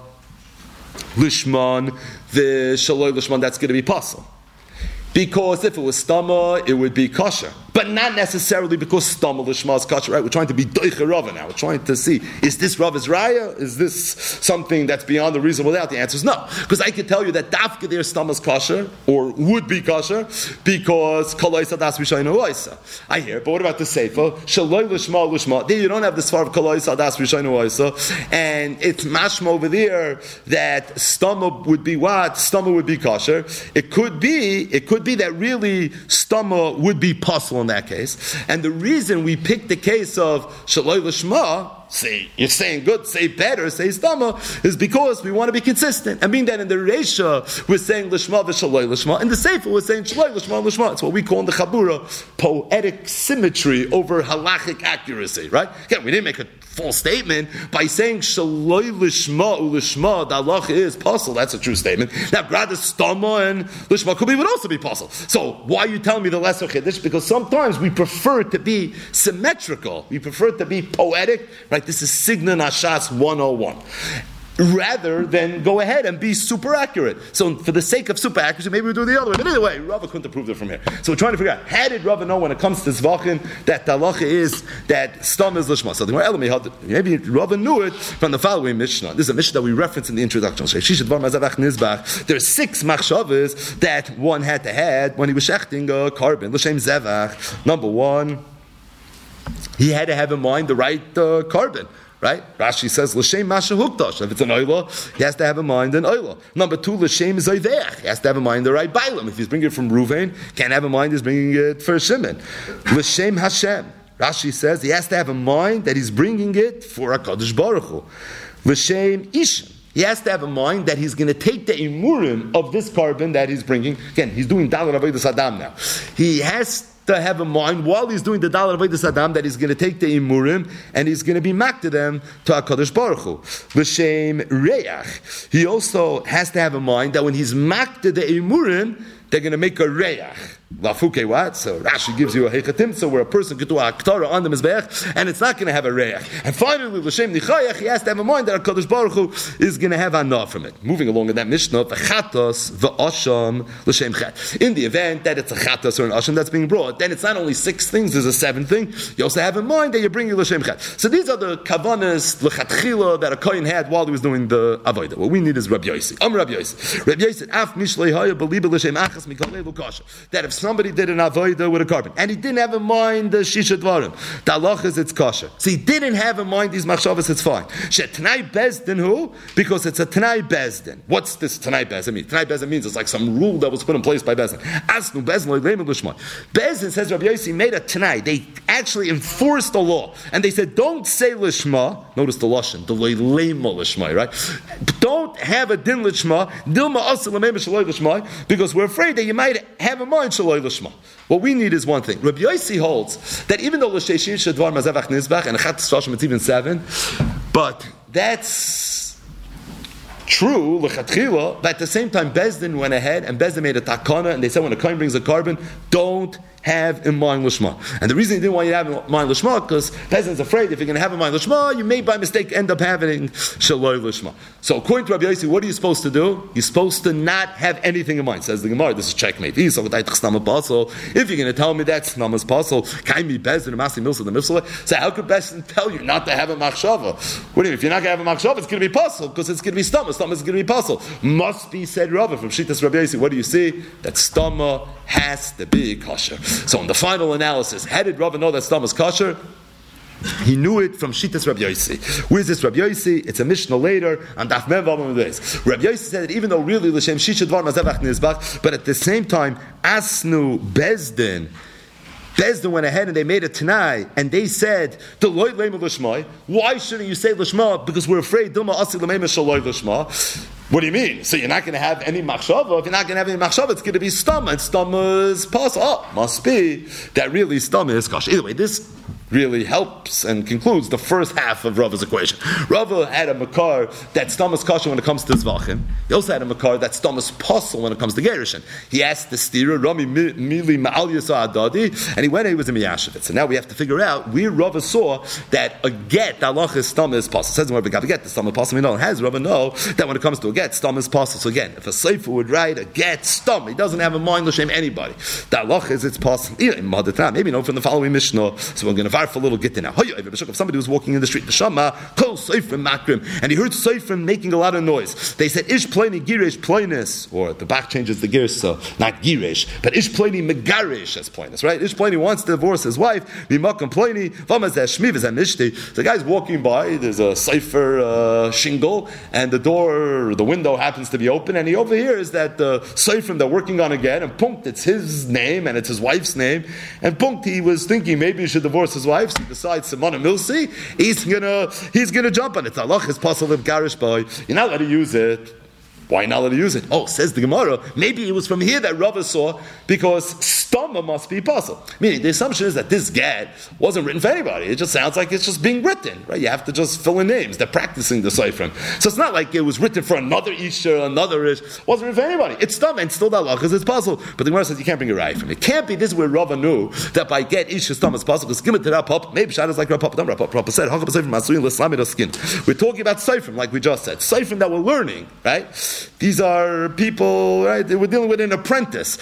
Lishman, the Shaloi Lishman, that's going to be possible. Because if it was Stama, it would be kosher. But not necessarily because Stama Lishma is kosher, right? We're trying to be Doicha Rava now. We're trying to see, is this Rava's Raya? Is this something that's beyond the reasonable doubt? The answer is no. Because I could tell you that Dafka there Stama is kosher, or would be kosher, because Kalaisa Das Rishaynu Oisa. I hear, but what about the Sefer? Shaloi Lishma Lishma. There you don't have the Svar of Kalaisa Das Rishaynu Oisa. And it's mashma over there that Stama would be what? Stama would be kosher. It could be, it could be that really Stama would be possible in that case. And the reason we picked the case of Shaloi Lishma, say, you're saying good, say better, say Stama, is because we want to be consistent. And being that in the Reisha, we're saying Lishma v'Shaloi Lishma, in the Sefer, we're saying Shaloi Lishma Lishma. It's what we call in the Chabura poetic symmetry over halachic accuracy, right? Again, we didn't make a false statement by saying Shaloi Lishma u'Lishma, the halacha is possible. That's a true statement. Now, Grada Stama and Lishma Kubi would also be possible. So, why are you telling me the lesser Chiddush? Because sometimes we prefer to be symmetrical. We prefer to be poetic, right? This is Signa Nashas one oh one. Rather than go ahead and be super accurate. So for the sake of super accuracy, maybe we do the other way. But either way, Rava couldn't have proved it from here. So we're trying to figure out, how did Rava know when it comes to Zvachin that the halacha is that Stam is Lishma? So the Gemara, maybe Rava knew it from the following Mishnah. This is a Mishnah that we reference in the introduction. There are six machshavas that one had to have when he was shechting a carbon. L'shem zevach. Number one, he had to have in mind the right uh, carbon. Right? Rashi says, L'shem masha hukdash. If it's an oila, he has to have in mind an oila. Number two, L'shem zayveach. He has to have in mind the right bailam. If he's bringing it from Ruvain, can't have in mind he's bringing it for Shimon. L'shem Hashem. Rashi says, he has to have in mind that he's bringing it for HaKadosh Baruch Hu. L'shem Ishim. He has to have in mind that he's going to take the imurim of this carbon that he's bringing. Again, he's doing Dalar Avodas Adam now. He has to have in mind while he's doing the Dalar Avodas Adam that he's going to take the imurim and he's going to be mak to them to HaKadosh Baruch Hu. L'shem Reach. He also has to have in mind that when he's mak to the imurim, they're going to make a reach. Lafuke what? So Rashi gives you a hechatim, so where a person could do a aktara on the mizbeach, and it's not going to have a reach. And finally, l'shem nichayach, he has to have in mind that HaKadosh Baruch Hu is going to have anah from it. Moving along in that Mishnah, v'chatos v'asham l'shem chat. In the event that it's a chatos or an asham that's being brought, then it's not only six things, there's a seventh thing. You also have in mind that you're bringing l'shem chat. So these are the kavanas, l'chatchila, that a kohen had while he was doing the avodah. What we need is Rabbi Yossi. I'm Rabbi Yossi. Rabbi Yossi, af mishlei haya beliba l'shem achas mikalei l'kasha. That if somebody did an avodah with a carbon, and he didn't have in mind the shisha dvarim. The halach is it's kosher. So he didn't have in mind these machshavas, it's fine. Shetnai bezdin who? Because it's a Tanai bezdin. What's this Tanai bezdin mean? Tanai bezdin means it's like some rule that was put in place by bezdin. Asnu bezdin loyleimu l'shma. Bezdin, says Rabbi Yossi, made a Tanai. They actually enforced the law, and they said, don't say l'shma. Notice the lashon, the loyleimu l'shma, right? Don't have a din l'shma. Dilma asel l'meimu shaloi l'shma, because we're afraid that you might have a mind shaloi l'shma. What we need is one thing. Rabbi Yossi holds that even though l'sheshin shadvar mazavach nizbach and achat shashim, it's even seven, but that's true, l'chatchila, but at the same time, Bezdin went ahead and Bezdin made a takana, and they said when a kohen brings a carbon, don't have in mind lishma. And the reason he didn't want you to have in mind lishma, because Bezdin's afraid if you're going to have in mind lishma, you may by mistake end up having shaloi lishma. So according to Rabbi Yossi, what are you supposed to do? You're supposed to not have anything in mind. Says the Gemara, this is checkmate. If you're going to tell me that's namas pasol, can be Bezdin or Masi Milsa the Mifsala, so how could Bezdin tell you not to have a machshava? What do you mean? If you're not going to have a machshava, it's going to be pasol, because it's going to be stama. Stama is going to be pasol. Must be said Rava from Shittas Rabbi Yossi. What do you see? That stama has to be kosher. So in the final analysis, how did Rava know that stam is kosher? He knew it from Shittas Rabbi Yossi. Where is this Rabbi Yossi? It's a Mishnah later, and Daf Mem Vavam days. Rabbi Yossi said that even though really l'shem shisha dvar mazevach nizbach, but at the same time, asnu bezdin, Bezdin went ahead and they made a Tanai, and they said, why shouldn't you say Lishma? Because we're afraid, what do you mean? So you're not going to have any machshava? If you're not going to have any machshava, it's going to be stomach, and stomach is pas. Oh, must be that really stomach is kosher. Either way, this really helps and concludes the first half of Rava's equation. Rava had a makar that stomach is kosher when it comes to zvachim. He also had a makar that stomach is posel when it comes to gerushin. He asked the stira, Rami mili ma'al yasa adadi, and he went and he was in Miyashevitz. So now we have to figure out where Rava saw that a get, the halach is stomach is posel. Says when we got to get the stomach posel, we know. Has Rava know that when it comes to a get, stomach is posel. So again, if a sefer would write a get stomach, he doesn't have a mind to shame anybody. The halach is it's posel. Maybe know from the following Mishnah. So we're going to for a little get in now. If somebody was walking in the street, and he heard Seifrim making a lot of noise, they said, Ish pleni girish plenis, or the back changes the gears, so not girish, but Ish pleni megarish as plenis, right? Ish pleni wants to divorce his wife, Mimakam pleni, the guy's walking by, there's a Seifer uh, shingle, and the door, the window happens to be open, and he overhears that the Seifrim they're working on again, and punkt, it's his name, and it's his wife's name, and punkt, he was thinking maybe he should divorce his wife. So he decides Simona Milsi, he's gonna he's gonna jump on it. Allah is possible of garish boy. You're not allowed to use it. Why not let her use it? Oh, says the Gemara, maybe it was from here that Rava saw, because stoma must be possible. Meaning, the assumption is that this gad wasn't written for anybody. It just sounds like it's just being written, right? You have to just fill in names. They're practicing the Seifrim. So it's not like it was written for another Isha, another Ish. It wasn't written for anybody. It's stoma, and still that because it's possible. But the Gemara says you can't bring a right from it. It can't be this is where Rava knew that by get Isha stoma is possible, because give it to that pop, maybe Shad is like Rapapa, don't Rapapa, Rapapa said, we're talking about Seifrim, like we just said. Seifrim that we're learning, right? These are people, right? We're dealing with an apprentice.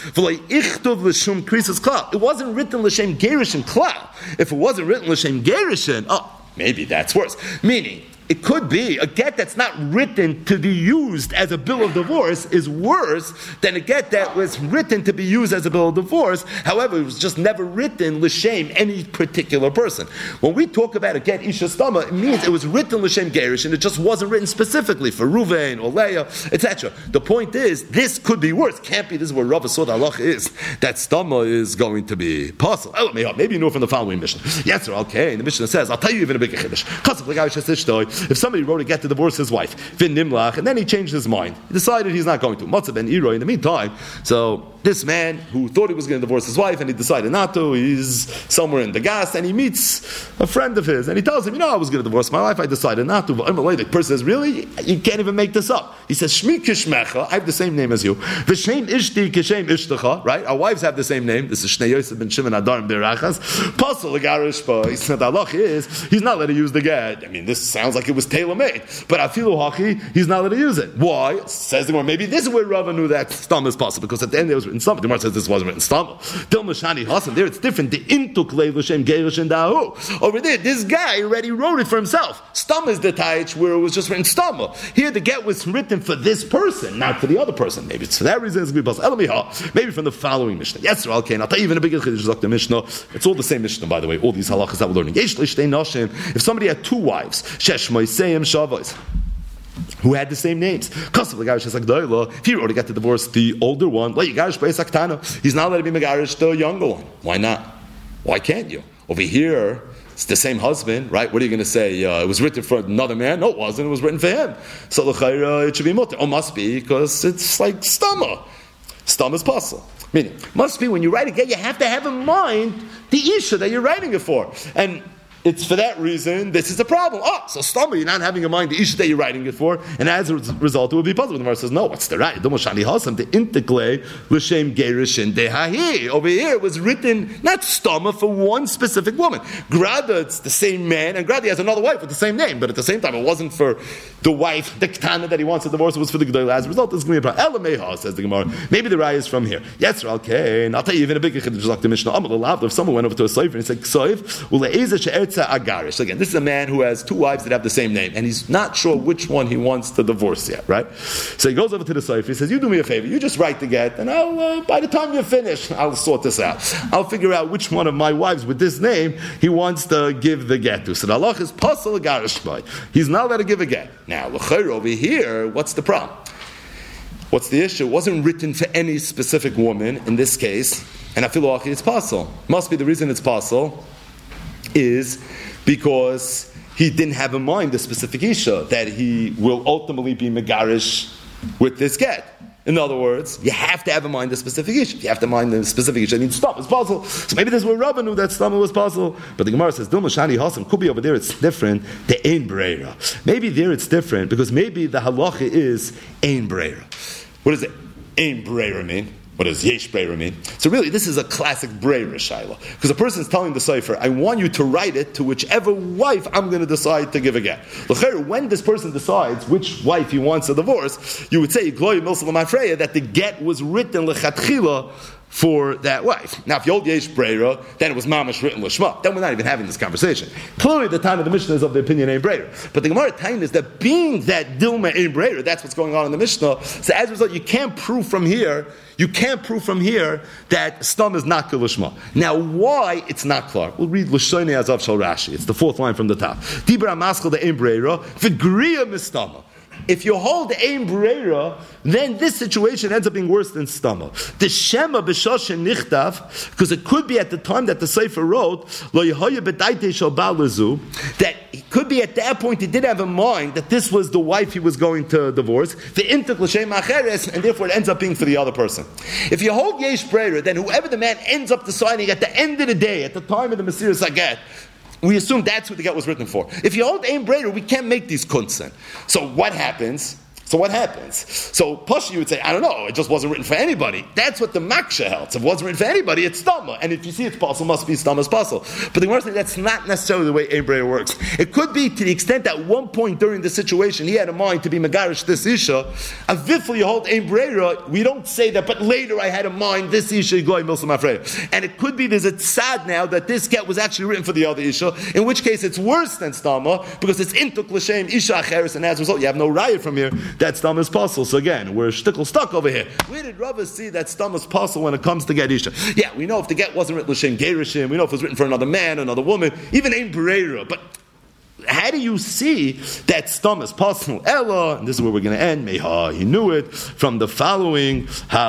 It wasn't written l'shem gerishin klal. If it wasn't written l'shem gerishin, oh, maybe that's worse. Meaning, it could be a get that's not written to be used as a bill of divorce is worse than a get that was written to be used as a bill of divorce. However, it was just never written l'shem any particular person. When we talk about a get isha stama, it means it was written l'shem gerish and it just wasn't written specifically for Ruvain or Leah, et cetera. The point is, this could be worse. Can't be. This is where Rava saw the halach is that stama is going to be possible. Oh, maybe you know from the following mission. Yes, sir. Okay. And the mission says, "I'll tell you even a bigger chiddush." If somebody wrote a get to divorce his wife, Vin Nimlach, and then he changed his mind, he decided he's not going to. Matzah ben Iro in the meantime. So this man who thought he was going to divorce his wife and he decided not to, he's somewhere in the gas and he meets a friend of his and he tells him, you know, I was going to divorce my wife, I decided not to. The person says, really? You can't even make this up. He says, Shmi Kishmecha, I have the same name as you. V'shem Ishti Kishem Ishtecha, right? Our wives have the same name. This is Shnei Yosef ben Shimon Adar Berachas. Pasal Garish, but he said, the halach is, he's not allowed to use the get. I mean, this sounds like it was tailor-made. But Afilu Hachi, he's not allowed to use it. Why? Says the Gemara, maybe this is where Rava knew that stam is possible, because at the end there was written stama. The Gemara says this wasn't written stama. Dilma shani hasan. There it's different. The intuk le l'shem gerishin dahu. Over there, this guy already wrote it for himself. Stama is the taich where it was just written stama. Here the get was written for this person, not for the other person. Maybe it's for that reason. It's maybe from the following Mishnah. Yes, okay. Not even a bigger chiddush the Mishnah. It's all the same Mishnah, by the way. All these halachas that we're learning. If somebody had two wives, who had the same names, if he already got to divorce the older one, he's not letting me megarish the younger one. Why not? Why can't you? Over here, it's the same husband, right? What are you going to say? Uh, it was written for another man? No, it wasn't. It was written for him. So l'chayra, it should be mutter. Oh, must be, because it's like stama. Stama is possible. Meaning, must be when you write a get, you have to have in mind the isha that you're writing it for. And it's for that reason, this is the problem. Oh, so stama, you're not having in mind the issue that you're writing it for, and as a result, it will be puzzled. The Gemara says, no, what's the right? The intikle l'shem gerishin dehahi. Over here, it was written, not stama, for one specific woman. Grada, it's the same man, and Grada has another wife with the same name, but at the same time, it wasn't for the wife, the ktana that he wants to divorce, it was for the gedolah. As a result, this is going to be a problem. Elameha, says the Gemara. Maybe the raya is from here. Yes, okay, and I'll tell you even a bigger chiddush like the Mishnah. If someone went over to a sofer and he said, Ksoif, ule'ezeh she'er agarish. Again, this is a man who has two wives that have the same name, and he's not sure which one he wants to divorce yet, right? So he goes over to the Sefer, he says, you do me a favor, you just write the get, and I'll, uh, by the time you finish, I'll sort this out. I'll figure out which one of my wives with this name he wants to give the get to. So the halach is pasal agarish by. He's not allowed to give a get. Now, l'chayr over here, what's the problem? What's the issue? It wasn't written for any specific woman in this case, and I feel like it's pasal. Must be the reason it's pasal is because he didn't have in mind the specific isha that he will ultimately be megarish with this get. In other words, you have to have in mind the specific isha. If you have to mind the specific isha, it means stop, it's possible. So maybe this is where Rabban knew that stop was possible. But the Gemara says, Dilma Shani Hasan, could be over there it's different, the Ein Breira. Maybe there it's different, because maybe the halacha is Ein Breira. What does it Ein Breira mean? What does Yesh Breira mean? So really, this is a classic Breira Shaila. Because a person's telling the Sefer, I want you to write it to whichever wife I'm going to decide to give a get. When this person decides which wife he wants a divorce, you would say, that the get was written lechatchila for that wife. Now, if you hold Yesh Breira, then it was mamash written l'shma. Then we're not even having this conversation. Clearly, the time of the Mishnah is of the opinion Ein Breira. But the Gemara time is that being that Dilma Ein Breira, that's what's going on in the Mishnah. So as a result, you can't prove from here, you can't prove from here that stam is not l'shma. Now, why it's not clear? We'll read L'shonei Azav Shal Rashi. It's the fourth line from the top. Dibra maskal the Ein Breira, v'griya mistama. If you hold Ein Breira, then this situation ends up being worse than stama. The Shema b'shoshen nichtav, because it could be at the time that the Sefer wrote, lo yehoya b'daitei shel baal lezu, that it could be at that point he did have in mind that this was the wife he was going to divorce, the intik l'shem acheres, and therefore it ends up being for the other person. If you hold Yesh Breira, then whoever the man ends up deciding at the end of the day, at the time of the Mesiras Haget, we assume that's what the get was written for. If you hold Ein Breira, we can't make these kunsen. So what happens? So what happens? So Pasha, you would say, I don't know, it just wasn't written for anybody. That's what the Maksha held. If it wasn't written for anybody, it's Stama. And if you see it's possible, it must be Stama's possible. But the Gemara says that's not necessarily the way Ein Breira works. It could be to the extent that at one point during the situation, he had in mind to be Megarish this Isha. Avifl you hold Ein Breira, we don't say that, but later I had in mind this Isha, Yigloi Milsam Afreya. And it could be there's a tzad now that this get was actually written for the other Isha, in which case it's worse than Stama, because it's Intuk L'Shem Isha Acheres, and as a result, you have no riot from here. That Stama is possible. So again, we're shtickle stuck over here. Where did Rava see that Stama is possible when it comes to get Isha? Yeah, we know if the get wasn't written L'Shem Gerishim, we know if it was written for another man, another woman, even Ein Breira. But how do you see that Stama is possible? Ella, and this is where we're going to end. Meha, he knew it from the following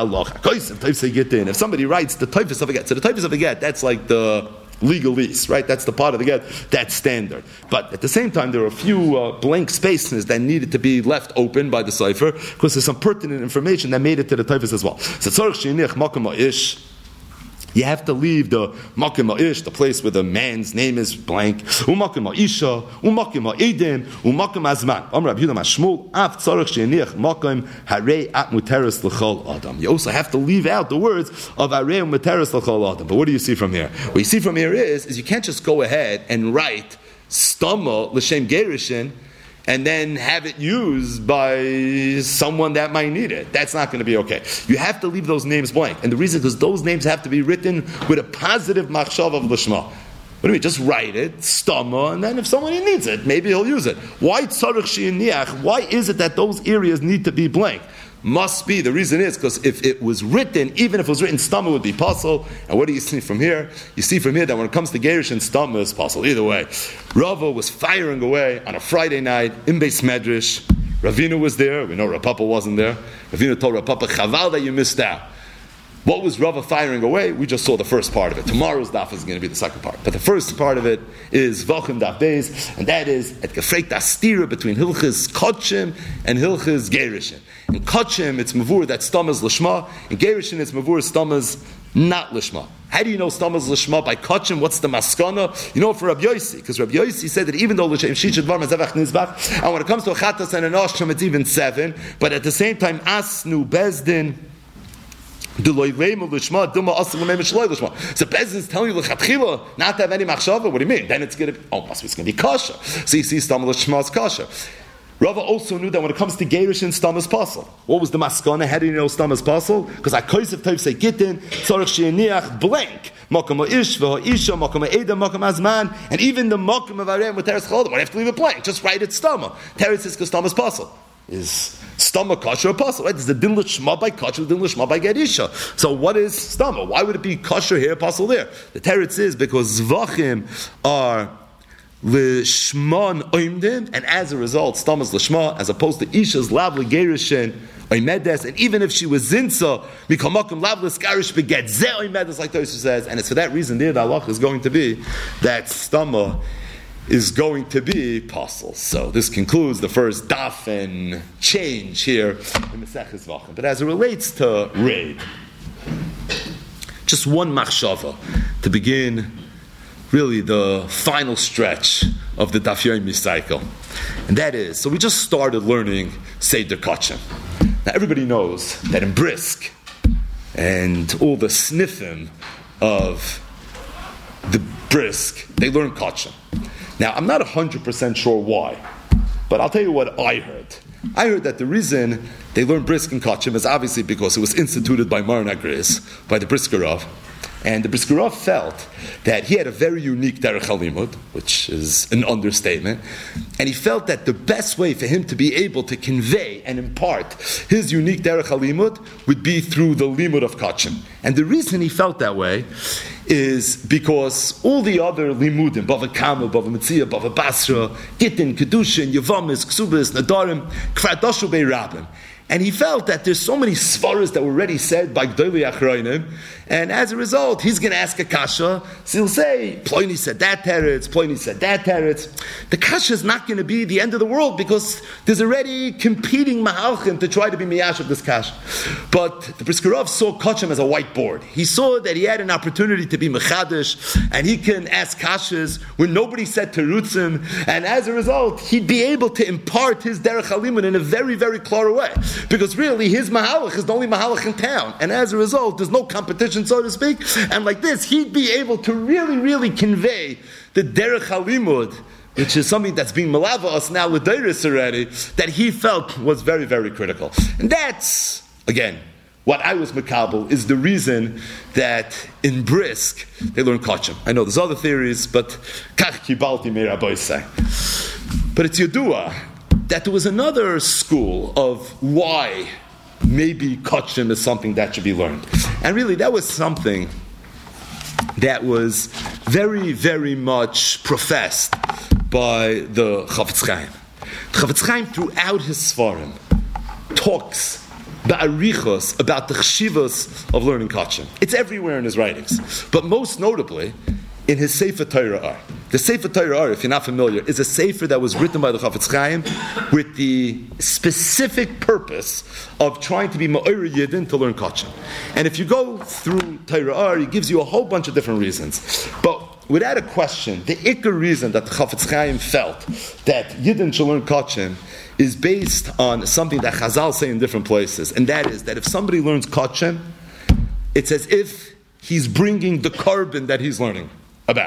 halacha. If somebody writes the typhus of a get, so the typhus of a get, that's like the legalese, right? That's the part of the get, that's standard. But at the same time, there are a few uh, blank spaces that needed to be left open by the cipher, because there's some pertinent information that made it to the typhus as well. So tzarich sheiniach makom ha'ish, you have to leave the makom ha'ish, the place where the man's name is blank. Umakom ha'isha, umakom ha'edim, umakom hazman. Amar Rabbi Yehuda Mashmul, af tzarich sheiniach makom harei at muteres l'chol adam. You also have to leave out the words of harei muteres l'chol adam. But what do you see from here? What you see from here is, is you can't just go ahead and write stama l'shem gerishin and then have it used by someone that might need it. That's not going to be okay. You have to leave those names blank. And the reason is because those names have to be written with a positive machshav of lishma. What do you mean? Just write it, stama, and then if someone needs it, maybe he'll use it. Why tzarich she'iniach? Why is it that those areas need to be blank? Must be. The reason is because if it was written, even if it was written, stama would be possible. And what do you see from here? You see from here that when it comes to Gerish and stama is possible. Either way, Rava was firing away on a Friday night in Beis Medrash. Ravina was there. We know Rav Papa wasn't there. Ravina told Rav Papa, chaval that you missed out. What was Rava firing away? We just saw the first part of it. Tomorrow's daf is going to be the second part. But the first part of it is Vachim Daf Beis, and that is at Gefreit Astira between Hilchis Kotchim and Hilchis Gerishim. In Kotchim, it's Mavur that Stamaz Lishma. In Gerishim, it's Mavur Stamaz not Lishma. How do you know Stamaz Lishma? By Kotchim, what's the maskana? You know for Rabbi Yossi, because Rabbi Yossi said that even though L'Shem Shishad Var Mazavach Nizbach, and when it comes to a Chatas and an Osham, it's even seven, but at the same time, Asnu Bezdin, so Bezdin's telling you l'chatchila not to have any machshava. What do you mean? Then it's going to be, oh, must be, it's going to be kosher. So you see, stam l'shma is kosher. Rava also knew that when it comes to Gerish and stam is possible. What was the maskana? How do you know stam is possible? Because I kosev type say gitin tzarich she'iniach blank makom ha'ish v'ha'isha makom ha'eda makom hazman, and even the makom of arem with teres chodim. Why do you have to leave it blank? Just write it stama. Teres is because stam is possible. Is stama kosher or possible? Right? It's the din l'shma by kosher, the din l'shma by gerisha. So what is stama? Why would it be kosher here, possible there? The teretz is because zvachim are l'shman oimdim, and as a result, stama is l'shma, as opposed to isha's lavli gerishin oimedes, and even if she was zinsa, mikamakim lavli skarish beget ze oimedes, like Tosfos says, and it's for that reason there the halach is going to be that stama is going to be possible. So this concludes the first daf and change here in Maseches Vachim. But as it relates to raid, just one machshava to begin really the final stretch of the Daf Yomi cycle. And that is, so we just started learning Seder Kotchim. Now everybody knows that in Brisk and all the sniffim of the Brisk, they learn Kotchim. Now, I'm not one hundred percent sure why, but I'll tell you what I heard. I heard that the reason they learned Brisk and Kotchim is obviously because it was instituted by Maran Agris, by the Brisker Rav, and the Brisker Rav felt that he had a very unique Derech HaLimud, which is an understatement, and he felt that the best way for him to be able to convey and impart his unique Derech HaLimud would be through the Limud of Kotchim. And the reason he felt that way is because all the other limudim, Bava Kama, Bava Metzia, Bava Basra, Gittin, Kedushin, Yavamis, Ksubis, Nadarim, Kvadoshu Bei Rabbim. And he felt that there's so many svaras that were already said by Gdolei Achronim, and as a result, he's going to ask a kasha. So he'll say, Ploini said that teretz, Ploini said that teretz. The kasha is not going to be the end of the world because there's already competing mahalchim to try to be miyash of this kasha. But the Brisker Rav saw Kotchim as a whiteboard. He saw that he had an opportunity to be mechadish, and he can ask kashas when nobody said terutzim, and as a result, he'd be able to impart his derech halimud in a very, very clear way. Because really, his mahalach is the only mahalach in town. And as a result, there's no competition, so to speak. And like this, he'd be able to really, really convey the derech halimud, which is something that's being malava us now with Deiris already, that he felt was very, very critical. And that's, again, what I was makabel is the reason that in Brisk, they learn Kotchim. I know there's other theories, but kach kibalti me Rabbi say. But it's Yedua that there was another school of why maybe Kotchim is something that should be learned. And really, that was something that was very, very much professed by the Chafetz Chaim. Chafetz Chaim, throughout his Sfarim, talks ba'arichos about the chshivos of learning Kotchim. It's everywhere in his writings. But most notably, in his Sefer Torah Ar. The Sefer Torah Ar, if you're not familiar, is a Sefer that was written by the Chafetz Chaim with the specific purpose of trying to be Ma'or Yidin to learn Kotchim. And if you go through Torah Ar, he gives you a whole bunch of different reasons. But without a question, the ikar reason that the Chafetz Chaim felt that Yidin should learn Kotchim is based on something that Chazal say in different places. And that is that if somebody learns Kotchim, it's as if he's bringing the carbon that he's learning about.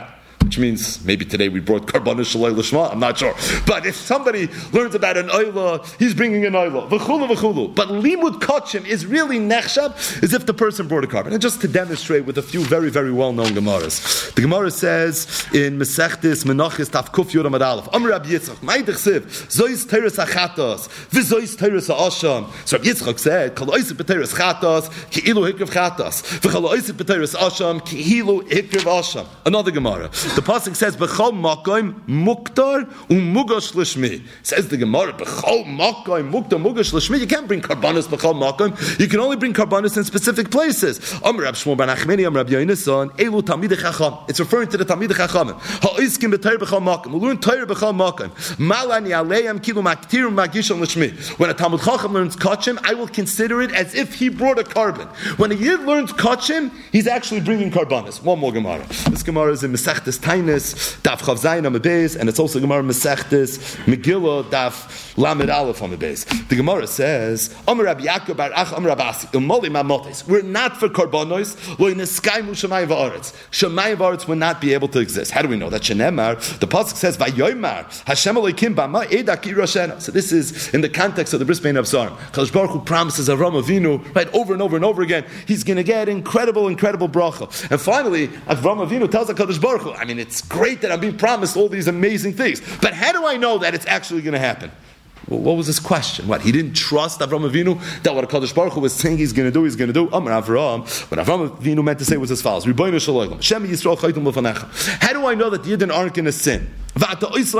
which means maybe today we brought Karbanos Shalai Lishma, I'm not sure. But if somebody learns about an Oila, he's bringing an Oila. V'chulu v'chulu. But Limud Kachim is really nechshab as if the person brought a carbon. And just to demonstrate with a few very, very well-known Gemaras. The Gemara says in Mesechtes Menachis Taf Kuf Yud Amud Aleph, Amr Rabbi Yitzchak, Ma'idich Siv, Zois Teres HaChatos, V'zois Teres HaAsham. So Rabbi Yitzchak said, Kal Oisip B'Teres Chatos, Ki Ilu Hikrev Chatos, V'chal Oisip B'Teres Asham, Ki Ilu Hikrev Asham. Another Gemara. The pasuk says, "B'chol makom muktar umugash l'shmi." Says the Gemara, "B'chol makom muktar umugash l'shmi." You can't bring karbanos b'chol makom. You can only bring karbanos in specific places. Amar Rab Shmuel ben Achmeni, Amar Rab Yonason, Elu Talmidei Chacham. It's referring to the Talmidei Chachamim. Ha'iskim b'Torah b'chol makom. We learn Torah b'chol makom. Malani aleim kilu maktirim magisham l'shmi. When a Talmud Chacham learns kachim, I will consider it as if he brought a carbon. When a Yid learns kachim, he's actually bringing karbanos. One more Gemara. This Gemara is in Mesechtes Tainus, Daf Chav Zayin on the base, and it's also Gemara Mesechtes Megillah Daf Lamed Aleph on the base. The Gemara says, Amar Rabbi Yaakov Bar Ach Amar Rabasi Umoli Mamotes. We're not for karbanos. Lo Neskaimu Shemayim Va'aretz. Shemayim Va'aretz will not be able to exist. How do we know that? Shenemar. The pasuk says, Vayoymar Hashem Elokim Bama Edak Irashena. So this is in the context of the Bris Bein Avzarim. Kadosh Baruch Hu promises Avram Avinu right over and over and over again. He's going to get incredible, incredible bracha. And finally, Avram Avinu tells HaKadosh Baruch Hu, I mean, it's great that I'm being promised all these amazing things, but how do I know that it's actually going to happen? Well, what was his question? What, he didn't trust Avram Avinu that what HaKadosh Baruch Hu was saying he's going to do, he's going to do? Amar Avram, what Avram Avinu meant to say was as follows: Ribono shel olam, Shem Yisrael chaytum lefanecha. How do I know that the Yidden aren't going to sin? And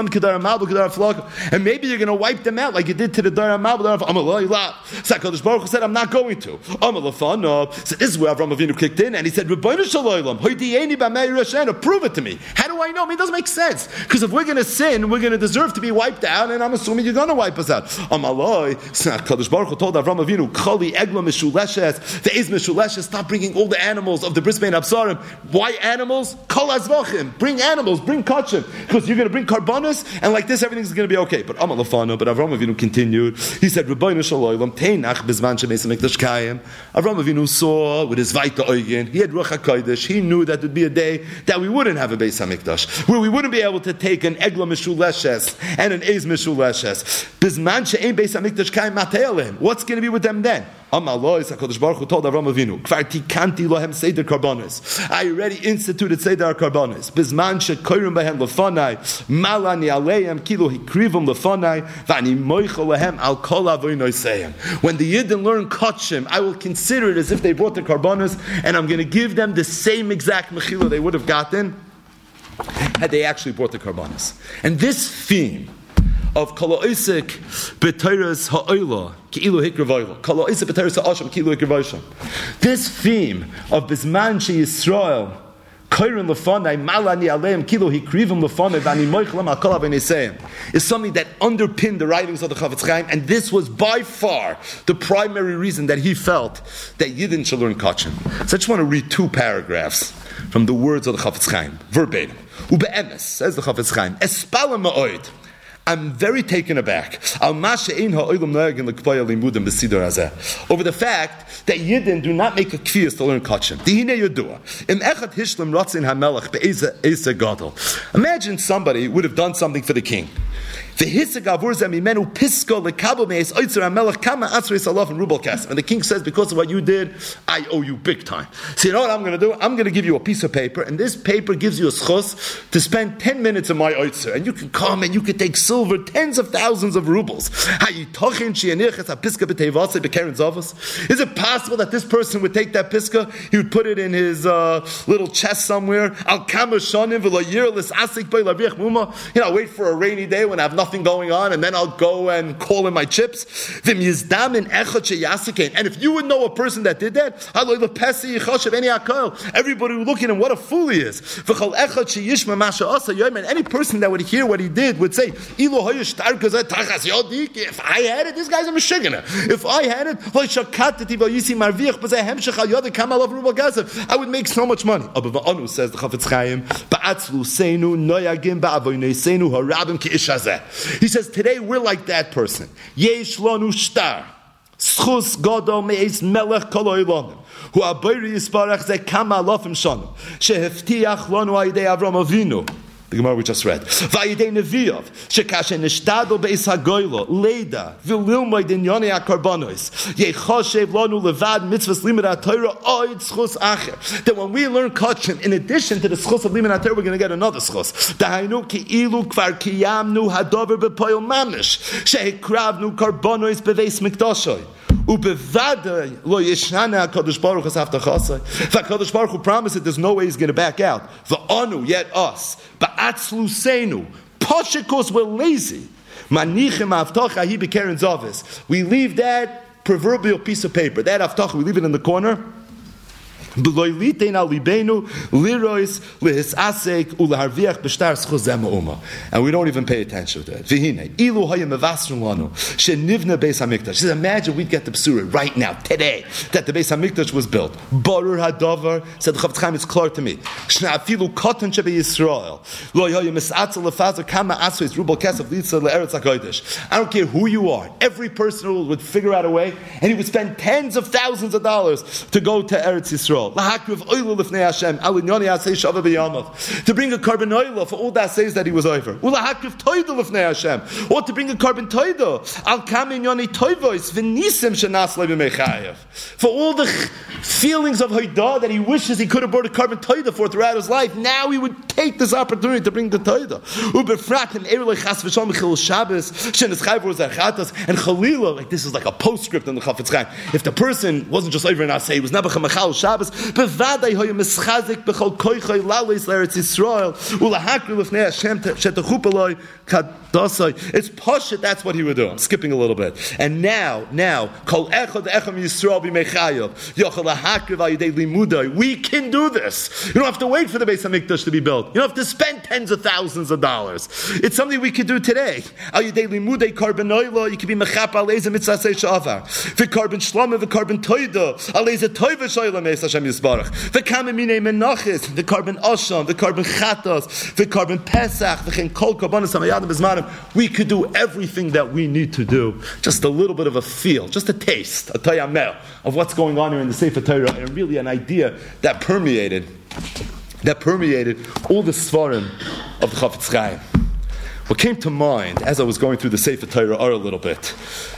maybe you're going to wipe them out like you did to the Dara Mabul. So HaKadosh Baruch Hu said, I'm not going to. So this is where Avram Avinu kicked in, and he said, Ribono shel olam, prove it to me. How do I know? I mean, it doesn't make sense. Because if we're going to sin, we're going to deserve to be wiped out, and I'm assuming you're going to wipe us out. So HaKadosh Baruch Hu told Avram Avinu, Chali egla mishuleshes, the is mishuleshes, stop bringing all the animals of the Bris Bein Avzarim. Why animals? Kol azvachim. Bring animals, bring kachim. Because you're going to bring karbanos, and like this, everything's going to be okay. But Amal Lafano, but Avram Avinu continued. He said, Ribono shel olam, teinach bizman shemeis hamikdash kayim. Avram Avinu saw with his Vaita Oigen, he had Ruach HaKodesh, he knew that would be a day that we wouldn't have a Beis HaMikdash, where we wouldn't be able to take an Egla Mishuleshes and an Eiz Mishuleshes. Bizman she'ein Beis HaMikdash kayim matei aleim. What's going to be with them then? Amaloi, HaKadosh Baruch Hu told Avram Avinu, Kvar tikanti lohem seder karbanos. I already instituted seder karbanos. Bizman shekoyrim behem lefanai, malani aleim kilo hikrivim lefanai, vani moichel lehem al kol avoynoseim. When the Yidden learn kachim, I will consider it as if they brought the karbanos, and I'm going to give them the same exact mechila they would have gotten had they actually brought the karbanos. And this theme of Kala Isik B'Teiras Ha'oila Ki'ilu Hikrev Kala Isik B'Teiras Ha'asham Ki'ilu Hikrev. This theme of Bizman She Yisrael Kairin Lefanai Malani Aleim Ki'ilu Hikrivim Lefanai Vani Moichlem Al Kol Aveneseim is something that underpinned the writings of the Chafetz Chaim, and this was by far the primary reason that he felt that Yidden should learn Kachim. So I just want to read two paragraphs from the words of the Chafetz Chaim, verbatim. Ube'emes, says the Chafetz Chaim, Espala Ma'oid. I'm very taken aback over the fact that Yidden do not make a kfiyas to learn kachim. Imagine somebody would have done something for the king. And the king says, because of what you did, I owe you big time. So you know what I'm going to do? I'm going to give you a piece of paper, and this paper gives you a schos to spend ten minutes in my oitzer, and you can come and you can take silver, tens of thousands of rubles. Is it possible that this person would take that piska, he would put it in his uh, little chest somewhere, you know, wait for a rainy day when I have nothing going on, and then I'll go and call in my chips? And if you would know a person that did that, everybody would look at him, what a fool he is. And any person that would hear what he did would say, if I had it, this guy's a Meshiggana. If I had it, I would make so much money. Says the Chafetz Chaim, he says, today we're like that person. Yesh lanu shtar. Schus Gadol me'es melech kol ha'olam. Hu abayri yisparach ze kama alofim shanim. Sheheftiach lanu ayidei Avram Avinu. The Gemara we just read. Vayidei Neviyav, shekashe nishtadol beis hagoylo, leida, v'lilmoi din yonei ha-karbonos, yechoshev lanu levad mitzvahs limud ha-Torah, oid schus acher. That when we learn kachim, in addition to the schus of limud ha-Torah, we're going to get another schus. Dahainu ki ilu kvar kiyamnu hadover bepoil mamish, shehikravnu karbonos beveis mikdashoi. Ubevada lo yeshana HaKadosh Baruch Hu haftachasai. HaKadosh Baruch Hu promised that there's no way He's going to back out. V'anu, yet us, ba'atzluseinu, poshikos, we're lazy. Manichem haftacha hi b'keren zavis. We leave that proverbial piece of paper, that haftacha, we leave it in the corner. And we don't even pay attention to it. Just imagine we'd get the Psura right now, today, that the Beis HaMikdash was built. Barur Hadavar, said the Chofetz Chaim, it's clear to me. I don't care who you are. Every person would figure out a way, and he would spend tens of thousands of dollars to go to Eretz Yisrael. To bring a carbon oil for all that says that he was over. Or to bring a carbon toido. For all the feelings of Haidah that he wishes he could have brought a carbon toido for throughout his life, now he would take this opportunity to bring the toido. And Chalila, like this is like a postscript in the Chafetz Chaim. If the person wasn't just over in Asay, he was never Machal Shabbos, bevadai hoye mischazik bechol koichay laleis l'Eretz Yisrael ulahakri l'fnei Hashem shetachupaloi kadasai. It's pashut. That's what he would do. I'm skipping a little bit. And now, now, kol echad echem Yisrael b'mechayav yochel lahakri v'ayidei limudai. We can do this. You don't have to wait for the Beis HaMikdash to be built. You don't have to spend tens of thousands of dollars. It's something we can do today. Ayidei limudai carbon oilo. You can be mechap aleiza mitzvah shavar. V'carbon shlama v'carbon toida aleiza toiva shoylam es Hashem Yisbarach. The Kamimine Menachis, the carbon Osham, the carbon Chatos, the carbon Pesach, the Kol Karbonos Hamayadim Bizmanim. We could do everything that we need to do. Just a little bit of a feel, just a taste, a tayamel of what's going on here in the Sefer Torah, and really an idea that permeated, that permeated all the Svarim of the Chafetz Chaim. What came to mind as I was going through the Sefer Torah a little bit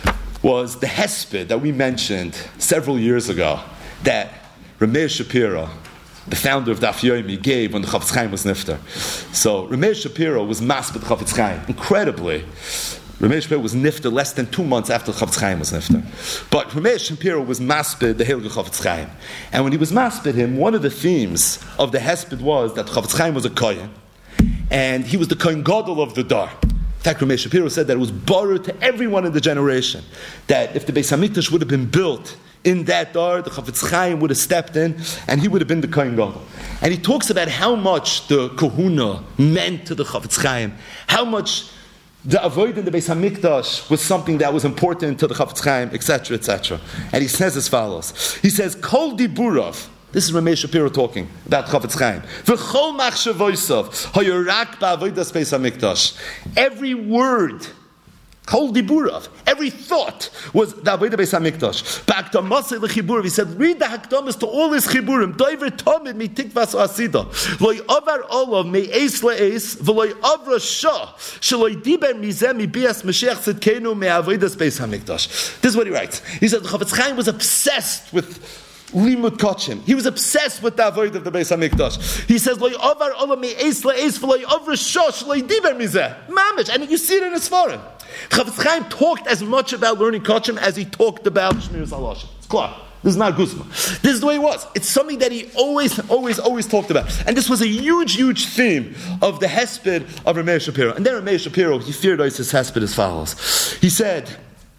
was the Hesped that we mentioned several years ago, that Rameir Shapiro, the founder of Daf Yomi, gave when the Chafetz Chaim was nifter. So Rameir Shapiro was masped Chafetz Chaim. Incredibly, Rameir Shapiro was nifter less than two months after the Chafetz Chaim was nifter. But Rameir Shapiro was masped the Heilige Chafetz Chaim. And when he was masped him, one of the themes of the Hesped was that Chafetz Chaim was a Kohen, and he was the Kohen Gadol of the Dar. In fact, Rameir Shapiro said that it was borrowed to everyone in the generation, that if the Beis HaMikdash would have been built in that dar, the Chafetz Chaim would have stepped in, and he would have been the Kohen Gadol. And he talks about how much the Kahuna meant to the Chafetz Chaim, how much the avoid in the Beis HaMikdash was something that was important to the Chafetz Chaim, et cetera, et cetera. And he says as follows. He says, Kol Diburav. This is Rameir Shapiro talking about Chafetz Chaim. V'chol machshavosav hayorak ba'avodas Beis HaMikdash. Every word, Kol Diburav, every thought was the Avodah Beis HaMikdash. Ba'akdamasei l'chiburim, he said, read the Hakdamas to all his chiburim. Doiver tomid mi tikvas asida. Loi avar olav me'es le'es, v'loi avra shah, shaloi diber mizeh mi bias Mashiach tzidkenu me'avodas Beis HaMikdash. This is what he writes. He said, the Chafetz Chaim was obsessed with Limud Kachim. He was obsessed with the avoid of the Beis HaMikdash. He says, "Lo avar olam me'es le'es v'lo avra shosh lo diber mizeh." Mamish, and you see it in his forum. Chafetz Chaim talked as much about learning Kachim as he talked about Shmiras Halashon. It's clear. This is not Guzma. This is the way it was. It's something that he always, always, always talked about. And this was a huge, huge theme of the Hesped of Rameir Shapiro. And then Rameir Shapiro, he feared his Hesped as follows. He said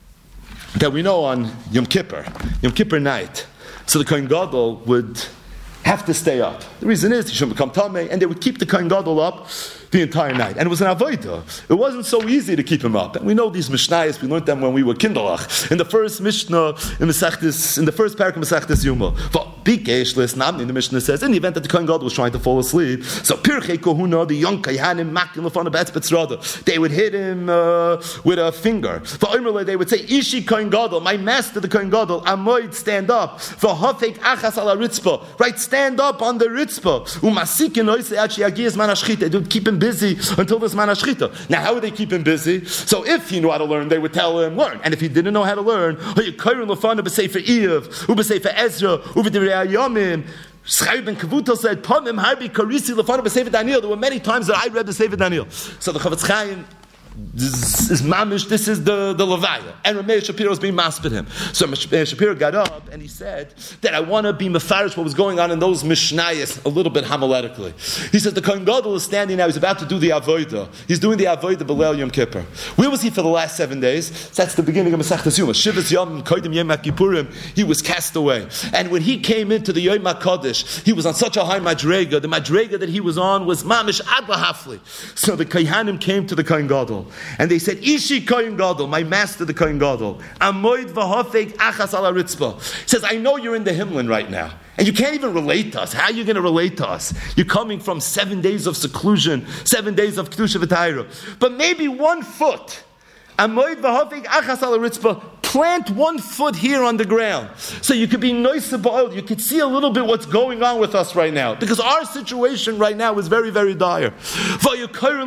that we know on Yom Kippur, Yom Kippur night, so the Kohen Gadol would have to stay up. The reason is he shouldn't become Tamei, and they would keep the Kohen Gadol up the entire night. And it was an avodah. It wasn't so easy to keep him up. And we know these Mishnayos, we learned them when we were Kinderlach. In the first Mishnah, in, Mesechtes, in the first parak of Mesechtes Yuma. Bikesh Namni, the Mishnah says, in the event that the Kohen Gadol was trying to fall asleep, so Pirchei Kohuna, the young Kayhanim, Makin Lefana Betz Betzrada, they would hit him uh, with a finger. For Omerle, they would say, Ishi Kohen Gadol, my master, the Kohen Gadol, Amoid, stand up. For Hafek Achas ala Ritzpah, right, stand up on the Ritzpah. Umasikin Oise Achi Agiyas Manashchita. They would keep him busy until this Manashchita. Now, how would they keep him busy? So if he knew how to learn, they would tell him, learn. And if he didn't know how to learn, Kohen Lefana B'Sefer Eiv, U'B'Sefer Ezra, U'V'Divrei Yomim. Schreib ben Kavuto said, "Pamim harbi karisi lefana b'Sefer Daniel." There were many times that I read the Sefer Daniel. So the Chavetz Chaim This is mamish. This is the the Levaya, and Rameir Shapiro is being masped him. So Rameir Shapiro got up and he said that I want to be mefarish what was going on in those mishnayos a little bit homiletically. He says the Kohen Gadol is standing now. He's about to do the avodah. He's doing the avodah b'Leil Yom Kippur. Where was he for the last seven days? So that's the beginning of Masechtas Yoma. Shivas Yom Kodim Yom Kippurim. He was cast away, and when he came into the Yom HaKadosh, he was on such a high madrega. The madrega that he was on was mamish ad lahafli. So the Kohanim came to the Kohen Gadol. And they said, Ishi Kohen Gadol, my master the Kohen Gadol, Amoid v'hafek achas ala ritzpah. Says, I know you're in the Himlin right now, and you can't even relate to us. How are you going to relate to us? You're coming from seven days of seclusion, seven days of Kedusha v'Tayra. But maybe one foot, Amoid v'hafek achas ala ritzpah, plant one foot here on the ground. So you could be nice about, you could see a little bit what's going on with us right now. Because our situation right now is very, very dire. They would tell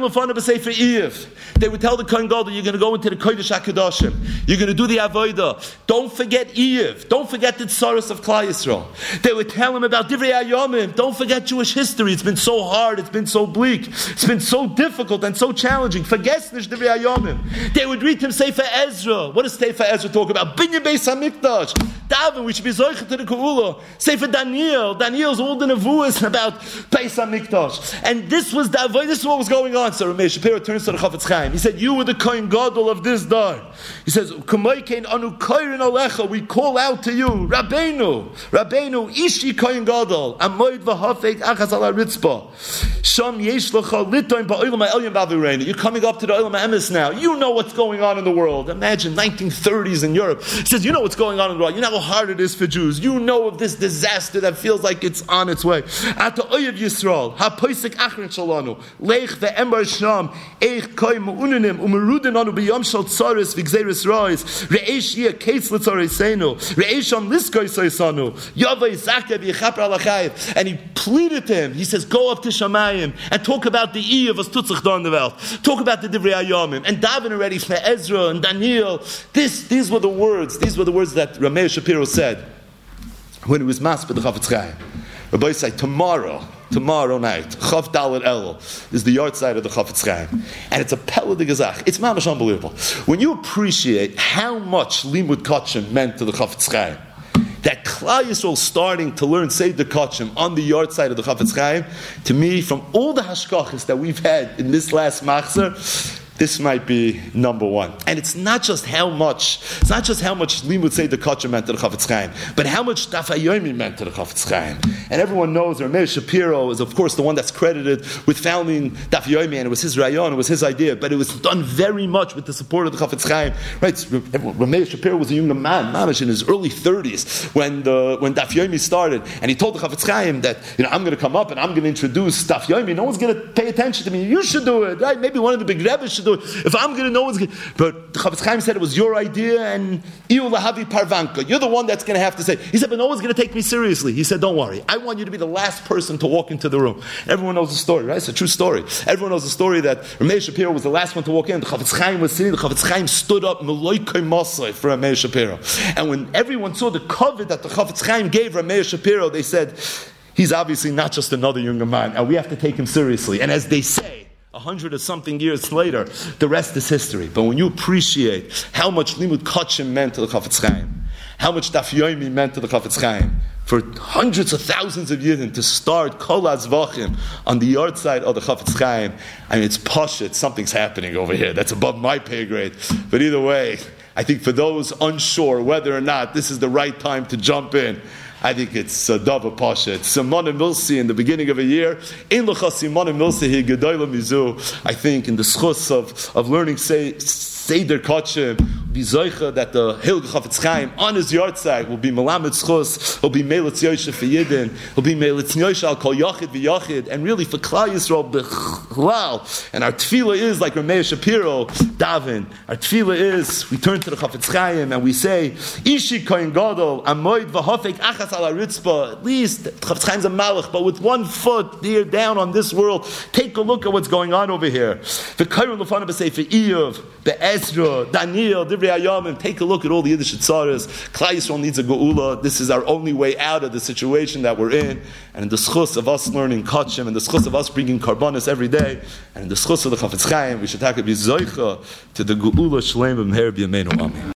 the Kohen Gadol, you're going to go into the Kodesh HaKadoshim. You're going to do the Avodah. Don't forget Eiv. Don't forget the Tsaros of Klal Yisrael. They would tell him about Divrei Hayomim. Don't forget Jewish history. It's been so hard. It's been so bleak. It's been so difficult and so challenging. Forget Nish Divrei Hayomim. They would read him Sefer Ezra. What does Sefer Ezra talk about? Binyan Beis HaMikdash. Daven, we should be zoichet to the Keulah. Sefer Daniel. Daniel's all the nevuahs about Beis HaMikdash. And this was the avodah. This is what was going on. So Rameir Shapiro turns to the Chavetz Chaim. He said, you were the Kohen Gadol of this dar. He says, K'moikein anu koirin alecha. We call out to you, Rabbeinu, Rabbeinu, Ishi Kohen Gadol, Amoid v'hafek achas ala ritzpah. Sham yesh lecha litoin ba'olam ha'elyon b'avireinu. You're coming up to the olam ha'emes now. You know what's going on in the world. Imagine nineteen thirties in Europe. He says, you know what's going on in the world. You know how hard it is for Jews. You know of this disaster that feels like it's on its way. Ata oyev Yisrael, ha-poisek achrin shalanu, leich ve'embar sham, eich koim u'unanim, u'merudin anu b'yom shal tzaris v'gzeris rois, re'esh yeh keitz l'tzarisenu, re'esh am liskoi soisanu, yavai zakeh v'yichapar alachayiv. And he pleaded to him. He says, go up to Shamayim and talk about the Eiv as tutzach da in the Welt. Talk about the Divrei Hayomim. And daven already for Ezra and Daniel. This, these were the words. These were the words that Rameir Shapiro said when he was masked by the Chavetz Chaim. Rabbi said, tomorrow, tomorrow night, Chav Dalet Elul is the yard side of the Chavetz Chaim. And it's a Pella de Gezach. It's mamash unbelievable. When you appreciate how much Limud Kachim meant to the Chavetz Chaim, that Klal Yisrael starting to learn Seder Kachim on the yard side of the Chavetz Chaim, to me, from all the hashkachas that we've had in this last machzor, this might be number one. And it's not just how much, it's not just how much Limud Seder Kachim meant to the Chavetz Chaim, but how much Daf Hayomi meant to the Chavetz Chaim. And everyone knows Rameir Shapiro is, of course, the one that's credited with founding Daf Hayomi, and it was his rayon, it was his idea, but it was done very much with the support of the Chavetz Chaim. Right? Rameir Shapiro was a younger man, mamish in his early thirties, when the when Daf Hayomi started, and he told the Chavetz Chaim that, you know, I'm going to come up and I'm going to introduce Daf Hayomi. No one's going to pay attention to me. You should do it, right? Maybe one of the big rebbes should do it. If I'm going to, no one's going to. But the Chavetz Chaim said it was your idea, and Iu Lahavi Parvanka. You're the one that's going to have to say. He said, but no one's going to take me seriously. He said, don't worry. I want you to be the last person to walk into the room. Everyone knows the story, right? It's a true story. Everyone knows the story that Rameir Shapiro was the last one to walk in. The Chavetz Chaim was sitting. The Chavetz Chaim stood up, Meloikoi Masai, for Rameir Shapiro. And when everyone saw the cover that the Chavetz Chaim gave Rameir Shapiro, they said, he's obviously not just another younger man, and we have to take him seriously. And as they say, a hundred or something years later, the rest is history. But when you appreciate how much Limud Kachim meant to the Chavetz Chaim, how much Daf Yomi meant to the Chavetz Chaim, for hundreds of thousands of years to start Kol HaZvachim on the yard side of the Chavetz Chaim, I mean, it's pashut, something's happening over here. That's above my pay grade. But either way, I think for those unsure whether or not this is the right time to jump in, I think it's a Dava Pasha. It's Simon Milsi in the beginning of a year. In L'cha Simon Milsi Hi Gedoyla Mizu. I think in the schus of, of learning say, Seder Kachim, be Zoicha that the Hilg Chafetz Chaim on his yahrzeit will be Melamed Schus, will be Melitz Yosha for Yidden, will be Melitz Yosha al Kol Yachid v'Yachid, and really for Klal Yisrael B'Chlal. And our tefillah is like Rameir Shapiro, Davin. Our tefillah is we turn to the Chafetz Chaim and we say Ishi Kohen Gadol Amoid v'Hofek Achas al Aritzpa. At least Chafetz Chaim's a Malach, but with one foot there down on this world. Take a look at what's going on over here. The Kairun Lefana B'Sefer Iyov, Ezra, Daniel, Divrei Hayamim. Take a look at all the Yiddish tzaras. Klal Yisrael needs a geula. This is our only way out of the situation that we're in. And in the schus of us learning kachim, and the schus of us bringing karbanis every day, and in the schus of the Chafetz Chaim, we should take a bizoicha to the geula shleim b'meher b'yameinu. Amen.